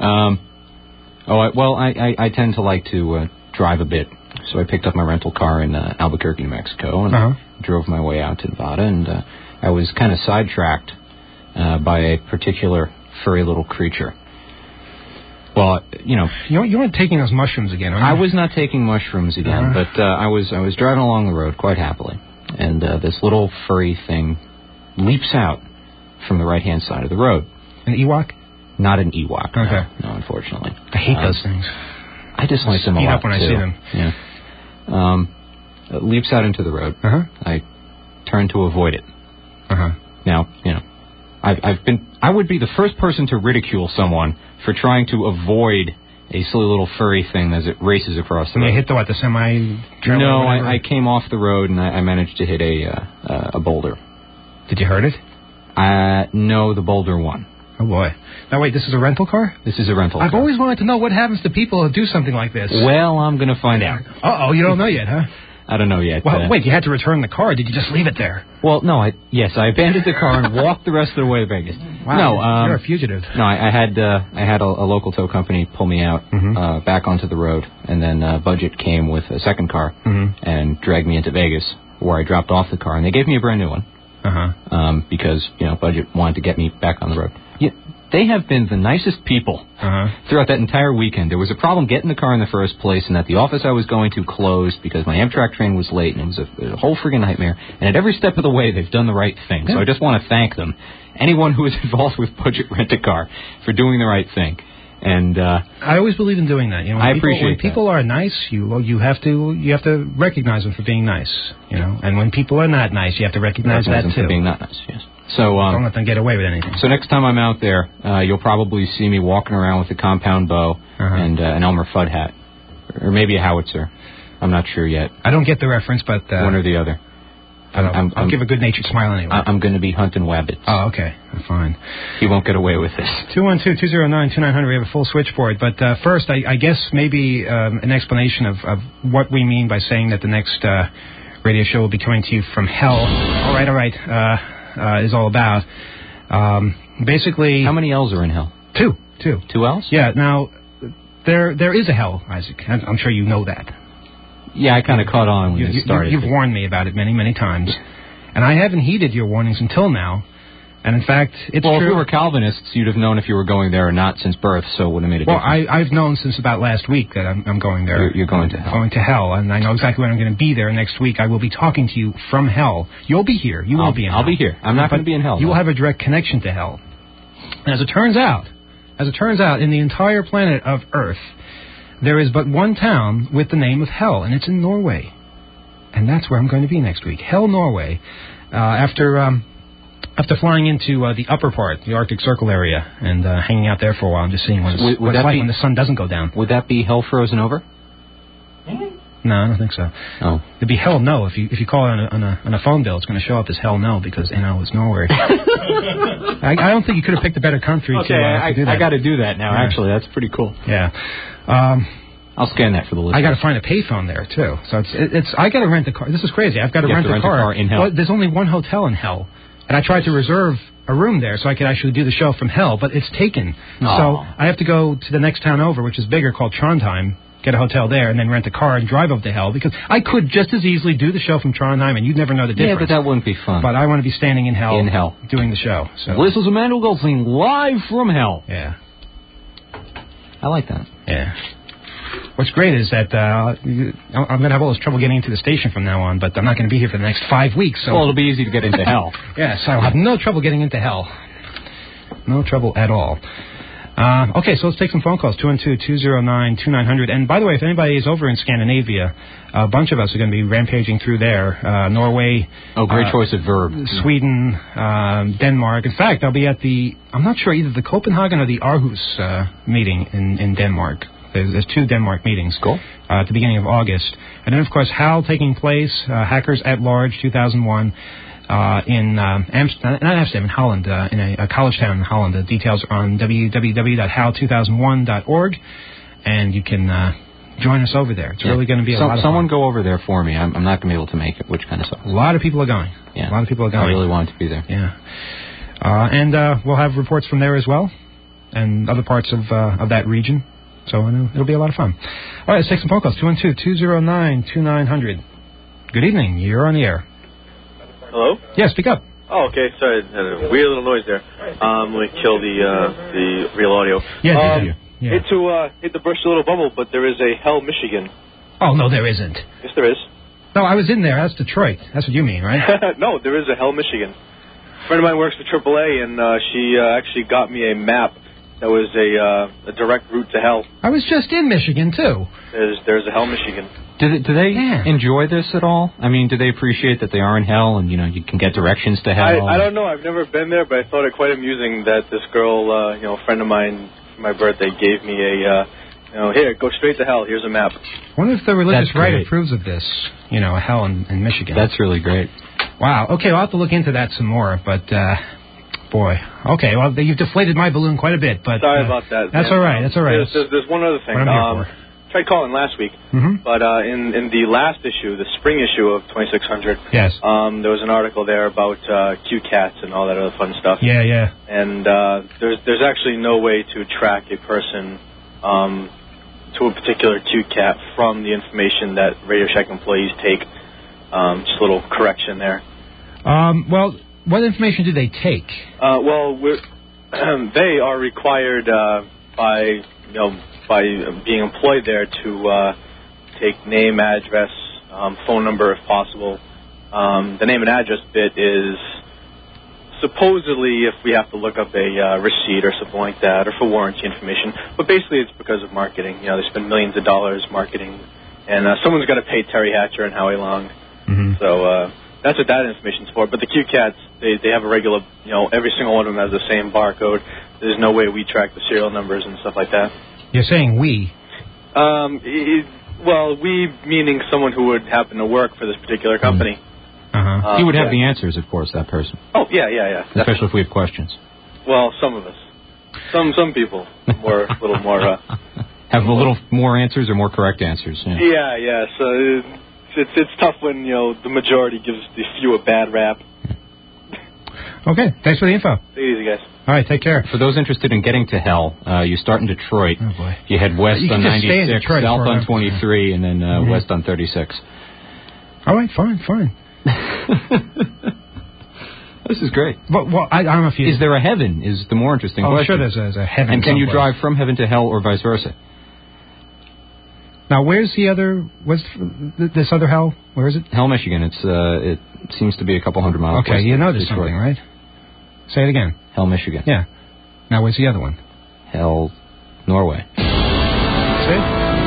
I tend to like to drive a bit. So I picked up my rental car in Albuquerque, New Mexico, and drove my way out to Nevada, and I was kind of sidetracked by a particular furry little creature. Well, you know... You weren't taking those mushrooms again, are you? I was not taking mushrooms again, but I was driving along the road quite happily, and this little furry thing leaps out from the right-hand side of the road. An Ewok? Not an Ewok, okay. No, unfortunately. I hate those things. I dislike them a lot, up when I see them. Yeah. It leaps out into the road. I turn to avoid it. Now, you know, I would be the first person to ridicule someone for trying to avoid a silly little furry thing as it races across the road. You hit the semi-trailer? No, I came off the road and I managed to hit a boulder. Did you hurt it? No, the boulder won. Oh, boy. Now, wait, this is a rental car? This is a rental car. I've always wanted to know what happens to people who do something like this. Well, I'm going to find out. Uh-oh, you don't know yet, huh? I don't know yet. Well, wait, you had to return the car. Did you just leave it there? Well, no, I abandoned the car and walked the rest of the way to Vegas. Wow, no, you're a fugitive. No, I had a local tow company pull me out back onto the road, and then Budget came with a second car and dragged me into Vegas, where I dropped off the car, and they gave me a brand new one because, you know, Budget wanted to get me back on the road. Yeah, they have been the nicest people throughout that entire weekend. There was a problem getting the car in the first place, and that the office I was going to closed because my Amtrak train was late, and it was a whole friggin' nightmare. And at every step of the way, they've done the right thing. So I just want to thank them. Anyone who is involved with Budget Rent-A-Car for doing the right thing. And I always believe in doing that. You know, when people are nice, you have to recognize them for being nice. You know, and when people are not nice, you have to recognize that them too. For being not nice. Yes. So don't let them get away with anything. So next time I'm out there, you'll probably see me walking around with a compound bow and an Elmer Fudd hat, or maybe a howitzer. I'm not sure yet. I don't get the reference, but one or the other. I'll give a good-natured smile anyway. I'm going to be hunting wabbits. Oh, okay. Fine. He won't get away with this. 212-209-2900. We have a full switchboard. But first, I guess maybe an explanation of what we mean by saying that the next radio show will be coming to you from hell. All right. Is all about. Basically... How many L's are in hell? Two. 2 L's? Yeah. Now, there is a hell, Isaac. I'm sure you know that. Yeah, I kind of caught on when you started. You've warned me about it many, many times. And I haven't heeded your warnings until now. And, in fact, it's true. Well, if we were Calvinists, you'd have known if you were going there or not since birth, so it would have made a difference. Well, I've known since about last week that I'm going there. You're going to hell. Going to hell, and I know exactly when I'm going to be there next week. I will be talking to you from hell. You'll be here. You won't be in hell. I'll be here. I'm not going to be in hell. You will have a direct connection to hell. And as it turns out, in the entire planet of Earth, there is but one town with the name of Hell, and it's in Norway. And that's where I'm going to be next week. Hell, Norway. After flying into the upper part, the Arctic Circle area, and hanging out there for a while and just seeing what it's like when the sun doesn't go down. Would that be hell frozen over? No, I don't think so. Oh. It'd be hell no. If you call it on a phone bill, it's going to show up as hell no because, you know, it's Norway. I don't think you could have picked a better country to do that. I got to do that now, actually. That's pretty cool. Yeah. I'll scan that for the listeners. I got to find a payphone there, too. So it's I got to rent a car. This is crazy. I've got to rent a car in hell. Well, there's only one hotel in hell. And I tried to reserve a room there so I could actually do the show from hell, but it's taken. Oh. So I have to go to the next town over, which is bigger, called Trondheim, get a hotel there, and then rent a car and drive over to hell, because I could just as easily do the show from Trondheim, and you'd never know the difference. Yeah, but that wouldn't be fun. But I want to be standing in hell. Doing the show. So. This is Emmanuel Goldstein, live from hell. Yeah. I like that. Yeah. What's great is that I'm going to have all this trouble getting into the station from now on, but I'm not going to be here for the next 5 weeks. So. Well, it'll be easy to get into hell. Yes, I'll have no trouble getting into hell. No trouble at all. Okay, so let's take some phone calls, 212-209-2900. And by the way, if anybody is over in Scandinavia, a bunch of us are going to be rampaging through there. Norway. Oh, great choice of verb. Sweden, Denmark. In fact, I'll be at I'm not sure, either the Copenhagen or the Aarhus meeting in Denmark. There's 2 Denmark meetings. Cool. At the beginning of August. And then, of course, HAL taking place, Hackers at Large 2001. In Holland, in a college town in Holland. The details are on www.hal2001.org, and you can join us over there. It's really going to be a lot of fun. Someone go over there for me. I'm not going to be able to make it, which kind of sucks. A lot of people are going. Yeah. A lot of people are going. I really want to be there. Yeah. And we'll have reports from there as well, and other parts of that region. So it'll be a lot of fun. All right, let's take some phone calls. 212-209-2900. Good evening. You're on the air. Hello? Yeah, speak up. Oh, okay. Sorry, had a weird little noise there. Let me kill the real audio. Yeah, yeah. Hate to burst a little bubble, but there is a Hell, Michigan. Oh, no, there isn't. Yes, there is. No, I was in there. That's Detroit. That's what you mean, right? No, there is a Hell, Michigan. A friend of mine works for AAA, and she actually got me a map that was a direct route to Hell. I was just in Michigan, too. There's a Hell, Michigan. Do they enjoy this at all? I mean, do they appreciate that they are in hell and, you can get directions to hell? I don't know. I've never been there, but I thought it quite amusing that this girl, a friend of mine for my birthday gave me here, go straight to hell. Here's a map. I wonder if the religious right approves of this, a hell in Michigan. That's really great. Wow. Okay, I'll have to look into that some more, but... boy. Okay, well, you've deflated my balloon quite a bit, but... Sorry about that. That's all right. That's all right. There's one other thing. What I'm here for. Tried calling last week, but in the last issue, the spring issue of 2600, yes, there was an article there about Q-cats and all that other fun stuff. Yeah. And there's actually no way to track a person to a particular Q-cat from the information that Radio Shack employees take. Just a little correction there. Well, what information do they take? They are required by being employed there to take name, address, phone number if possible. The name and address bit is supposedly if we have to look up a receipt or something like that, or for warranty information. But basically it's because of marketing. They spend millions of dollars marketing, and someone's got to pay Terry Hatcher and Howie Long. So that's what that information's for. But the Q-Cats, they have a regular, every single one of them has the same barcode. There's no way we track the serial numbers and stuff like that. You're saying we? We meaning someone who would happen to work for this particular company. He would have the answers, of course, that person. Oh, yeah. Especially if we have questions. Well, some of us. Some people a little more... have a little more answers or more correct answers. Yeah. So it's tough when, the majority gives the few a bad rap. Okay, thanks for the info. Take it easy, guys. All right, take care. For those interested in getting to hell, you start in Detroit. Oh, boy. You head west on 96, south on 23, and then west on 36. All right, fine. This is great. Well, I don't know if you... Is there a heaven is the more interesting question. Sure there's a heaven. And can you drive from heaven to hell or vice versa? Now, where's the other... What's this other hell? Where is it? Hell, Michigan. It seems to be a couple hundred miles west. Okay, you noticed something, right? Say it again. Hell, Michigan. Yeah. Now, where's the other one? Hell, Norway. See?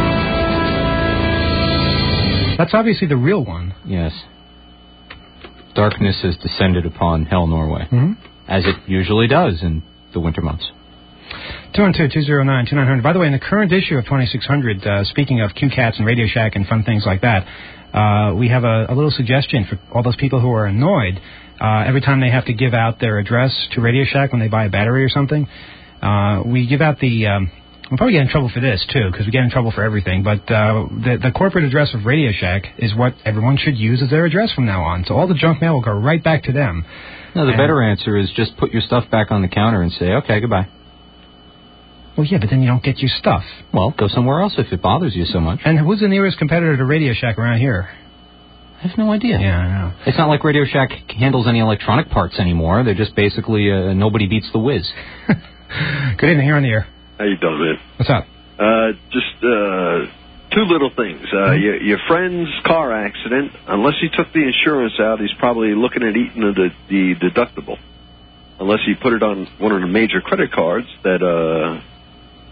That's obviously the real one. Yes. Darkness has descended upon Hell, Norway. As it usually does in the winter months. 212-209-2900. By the way, in the current issue of 2600, speaking of Q-Cats and Radio Shack and fun things like that, we have a little suggestion for all those people who are annoyed. Every time they have to give out their address to Radio Shack when they buy a battery or something, we give out the... we'll probably get in trouble for this, too, because we get in trouble for everything. But the corporate address of Radio Shack is what everyone should use as their address from now on. So all the junk mail will go right back to them. No, the better answer is just put your stuff back on the counter and say, okay, goodbye. Well, yeah, but then you don't get your stuff. Well, go somewhere else if it bothers you so much. And who's the nearest competitor to Radio Shack around here? I have no idea. Yeah, I know. It's not like Radio Shack handles any electronic parts anymore. They're just basically nobody beats the whiz. Good evening, here on the air. How you doing, man? What's up? Just two little things. Your friend's car accident, unless he took the insurance out, he's probably looking at eating the deductible. Unless he put it on one of the major credit cards that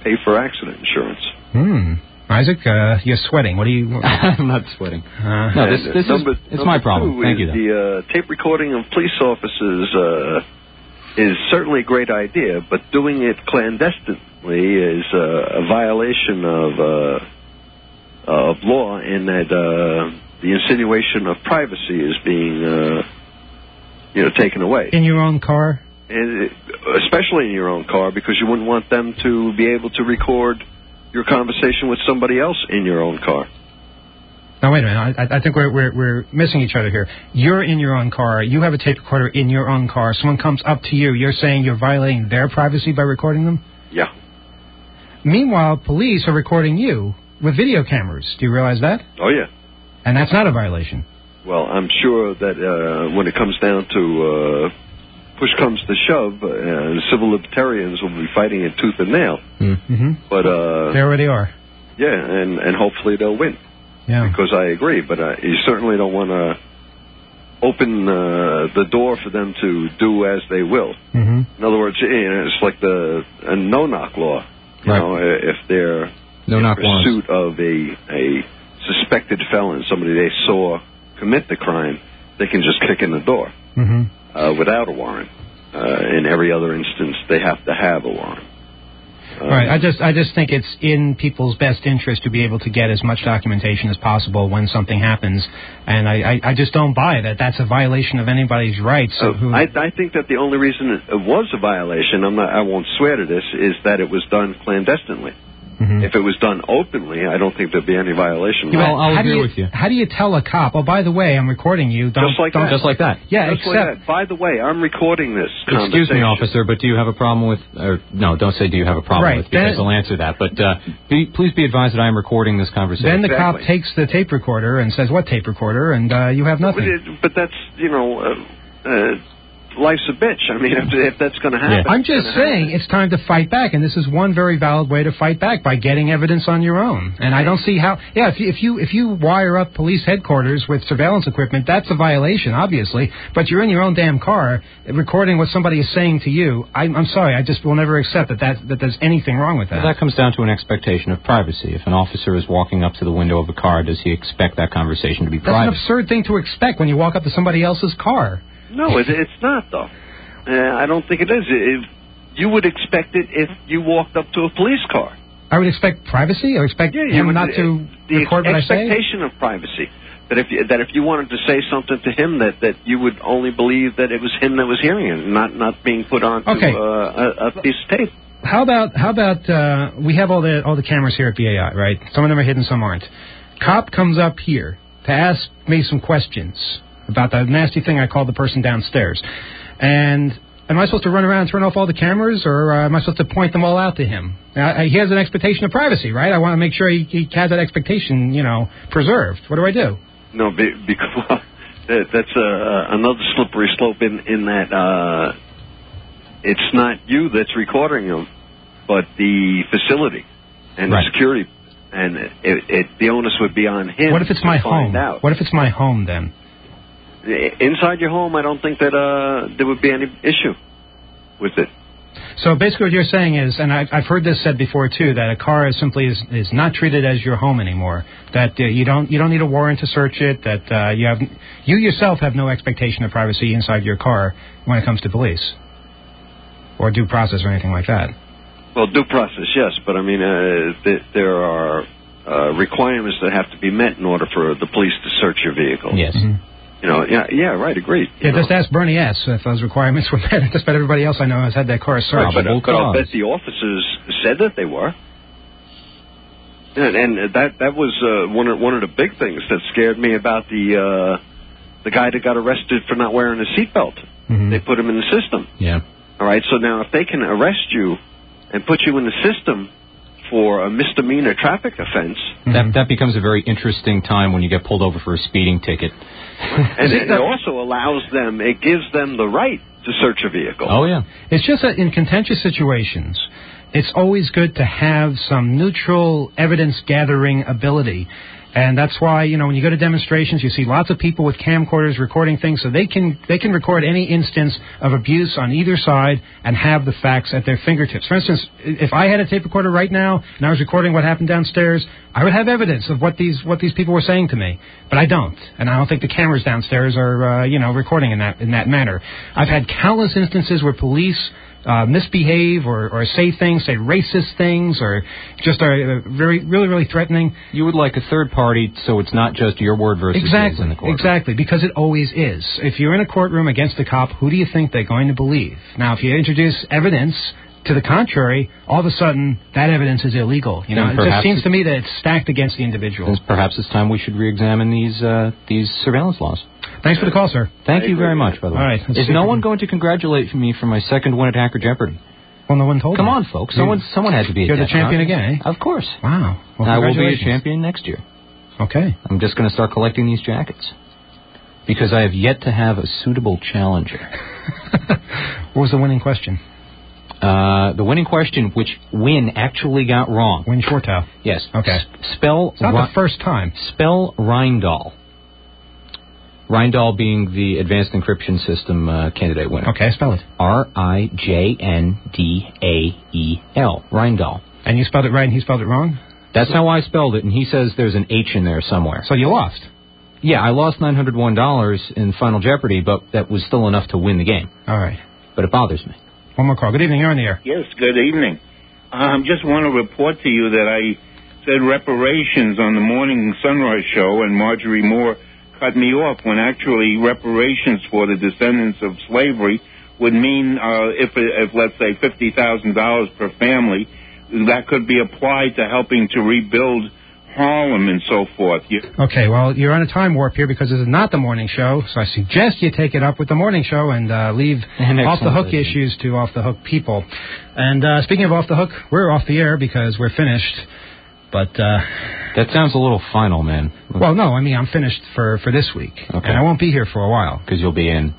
pay for accident insurance. Isaac, you're sweating. What do you... I'm not sweating. No, it's my problem. Thank you, though. The tape recording of police officers is certainly a great idea, but doing it clandestinely is a violation of law in that the insinuation of privacy is being taken away. In your own car? And especially in your own car, because you wouldn't want them to be able to record your conversation with somebody else in your own car. Now, wait a minute. I think we're missing each other here. You're in your own car. You have a tape recorder in your own car. Someone comes up to you. You're saying you're violating their privacy by recording them? Yeah. Meanwhile, police are recording you with video cameras. Do you realize that? Oh, yeah. And that's not a violation. Well, I'm sure that when it comes down to push comes to shove, civil libertarians will be fighting it tooth and nail. Mm-hmm. But they already are. Yeah, and hopefully they'll win. Yeah. Because I agree, but you certainly don't want to open the door for them to do as they will. Mm-hmm. In other words, it's like a no-knock law. You know, if they're in pursuit of a suspected felon, somebody they saw commit the crime, they can just kick in the door without a warrant. In every other instance, they have to have a warrant. Right. I just think it's in people's best interest to be able to get as much documentation as possible when something happens, and I just don't buy that that's a violation of anybody's rights. I think that the only reason it was a violation, I won't swear to this, is that it was done clandestinely. Mm-hmm. If it was done openly, I don't think there'd be any violation. Well, I'll agree with you. How do you tell a cop, oh, by the way, I'm recording you? Just like that. Yeah, just like that. By the way, I'm recording this conversation. Excuse me, officer, but do you have a problem with... no, don't say do you have a problem with, because I'll answer that. But please be advised that I am recording this conversation. Then the cop takes the tape recorder and says, what tape recorder? And you have nothing. But that's, life's a bitch. I mean, if that's going to happen. Yeah. I'm just saying it's time to fight back, and this is one very valid way to fight back, by getting evidence on your own. And I don't see how... Yeah, if you wire up police headquarters with surveillance equipment, that's a violation, obviously. But you're in your own damn car recording what somebody is saying to you. I'm sorry, I just will never accept that there's anything wrong with that. Well, that comes down to an expectation of privacy. If an officer is walking up to the window of a car, does he expect that conversation to be private? That's an absurd thing to expect when you walk up to somebody else's car. No, it's not, though. I don't think it is. You would expect it if you walked up to a police car. I would expect privacy? I would expect him not to record what I say? The expectation of privacy. That if you wanted to say something to him, that you would only believe that it was him that was hearing it, not being put onto a piece of tape. How about we have all the cameras here at BAI, right? Some of them are hidden, some aren't. Cop comes up here to ask me some questions about the nasty thing I called the person downstairs. And am I supposed to run around and turn off all the cameras, or am I supposed to point them all out to him? He has an expectation of privacy, right? I want to make sure he has that expectation, preserved. What do I do? No, because that's another slippery slope in that it's not you that's recording them, but the facility and the security. And the onus would be on him. What if it's my home? Out. What if it's my home then? Inside your home, I don't think that there would be any issue with it. So basically what you're saying is, and I've heard this said before too, that a car is not treated as your home anymore. That you don't need a warrant to search it. That you yourself have no expectation of privacy inside your car when it comes to police or due process or anything like that. Well, due process, yes, but I mean there are requirements that have to be met in order for the police to search your vehicle. Yes. Mm-hmm. Right, agreed. Yeah, just ask Bernie S. if those requirements were met. Just about everybody else I know has had their car searched. But I'll bet the officers said that they were. And that was one of the big things that scared me about the guy that got arrested for not wearing a seatbelt. Mm-hmm. They put him in the system. Yeah. All right, so now if they can arrest you and put you in the system for a misdemeanor traffic offense... That becomes a very interesting time when you get pulled over for a speeding ticket. And it also gives them the right to search a vehicle. Oh, yeah. It's just that in contentious situations, it's always good to have some neutral evidence-gathering ability. And that's why, when you go to demonstrations, you see lots of people with camcorders recording things, so they can record any instance of abuse on either side and have the facts at their fingertips. For instance, if I had a tape recorder right now and I was recording what happened downstairs, I would have evidence of what these people were saying to me. But I don't, and I don't think the cameras downstairs are recording in that manner. I've had countless instances where police misbehave or say racist things, or just are really threatening. You would like a third party, so it's not just your word versus his in the courtroom. Exactly, because it always is. If you're in a courtroom against a cop, who do you think they're going to believe? Now, if you introduce evidence to the contrary, all of a sudden that evidence is illegal. It just seems to me that it's stacked against the individual. Perhaps it's time we should re-examine these surveillance laws. Thanks for the call, sir. Thank you very much, by the way. All right, is no one going to congratulate me for my second win at Hacker Jeopardy? Well, no one told me. Come on, folks. Someone had to be. You're the champion again, eh? Of course. Wow. Well, I will be a champion next year. Okay. I'm just going to start collecting these jackets because I have yet to have a suitable challenger. What was the winning question? The winning question, which Win actually got wrong. Win Shortau. Yes. Okay. It's not the first time. Spell Rheindal. Rheindal being the Advanced Encryption System candidate winner. Okay, spell it. Rijndael. Rheindal. And you spelled it right and he spelled it wrong? That's how I spelled it, and he says there's an H in there somewhere. So you lost? Yeah, I lost $901 in Final Jeopardy, but that was still enough to win the game. All right. But it bothers me. One more call. Good evening. You're on the air. Yes, good evening. Just want to report to you that I said reparations on the morning Sunrise show, and Marjorie Moore cut me off when actually reparations for the descendants of slavery would mean, if let's say $50,000 per family, that could be applied to helping to rebuild Harlem and so forth. Okay, well, you're on a time warp here because this is not the morning show, so I suggest you take it up with the morning show and leave off-the-hook issues to off-the-hook people. And speaking of off-the-hook, we're off the air because we're finished, but... that sounds a little final, man. Well, no, I mean, I'm finished for this week, okay. And I won't be here for a while. Because you'll be in...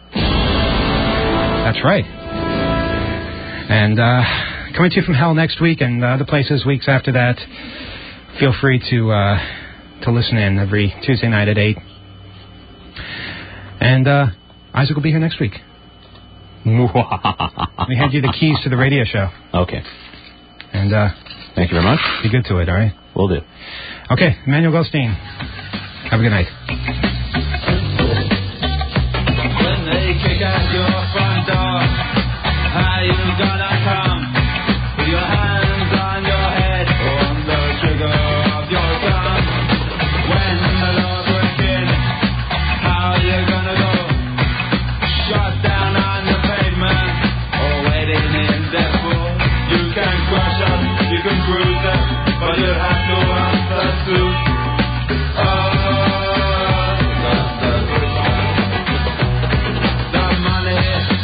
That's right. And coming to you from hell next week and other places weeks after that. Feel free to listen in every Tuesday night at 8. And Isaac will be here next week. We hand you the keys to the radio show. Okay. And thank you very much. Be good to it, all right? Will do. Okay, Emmanuel Goldstein. Have a good night. When they kick at your front door, how you gonna come? With your hands on your head, on the trigger of your thumb. When the law breaks in, how you gonna go? Shot down on the pavement, or waiting in death row. You can crush us, you can cruise us, but you have to answer to. The money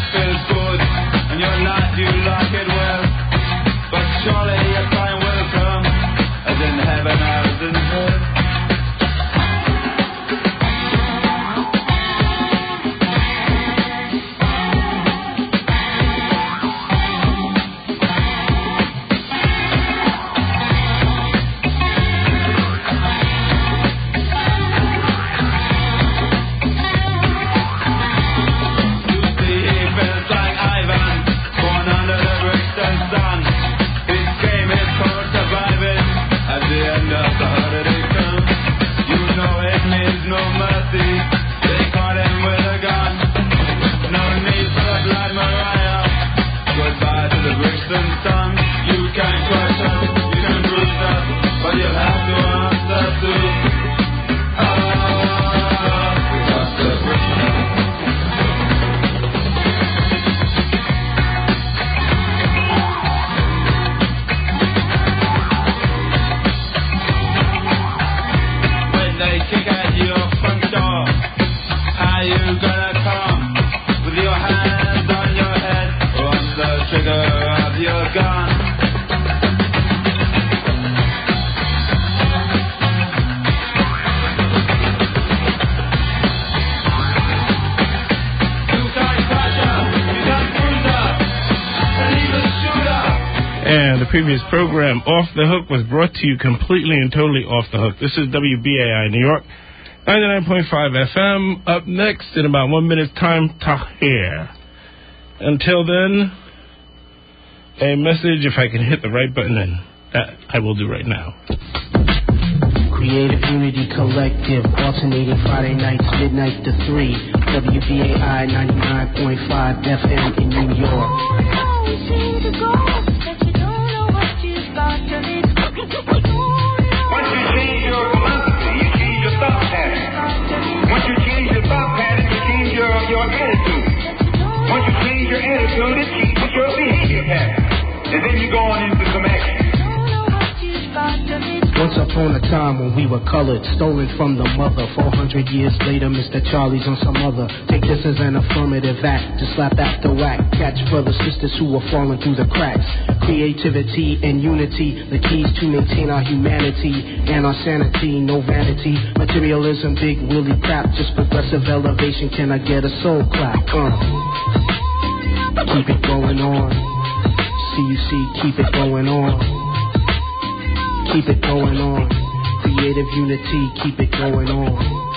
And the previous program, Off the Hook, was brought to you completely and totally off the hook. This is WBAI New York, 99.5 FM. Up next, in about 1 minute's time, Tahir. Until then, a message, if I can hit the right button, and that I will do right now. Creative Unity Collective, alternating Friday nights, midnight to 3. WBAI 99.5 FM in New York. Once you change your philosophy, you change your thought pattern. Once you change your thought pattern, you change your attitude. Once you change your attitude, it changes your behavior pattern. And then you go on into some action. Once upon a time when we were colored, stolen from the mother. 400 years later, Mr. Charlie's on some other. Take this as an affirmative act to slap after whack. Catch brothers, sisters who are falling through the cracks. Creativity and unity, the keys to maintain our humanity and our sanity. No vanity, materialism, big willy crap. Just progressive elevation. Can I get a soul clap? Keep it going on. CUC, keep it going on. Keep it going on. Creative unity, keep it going on.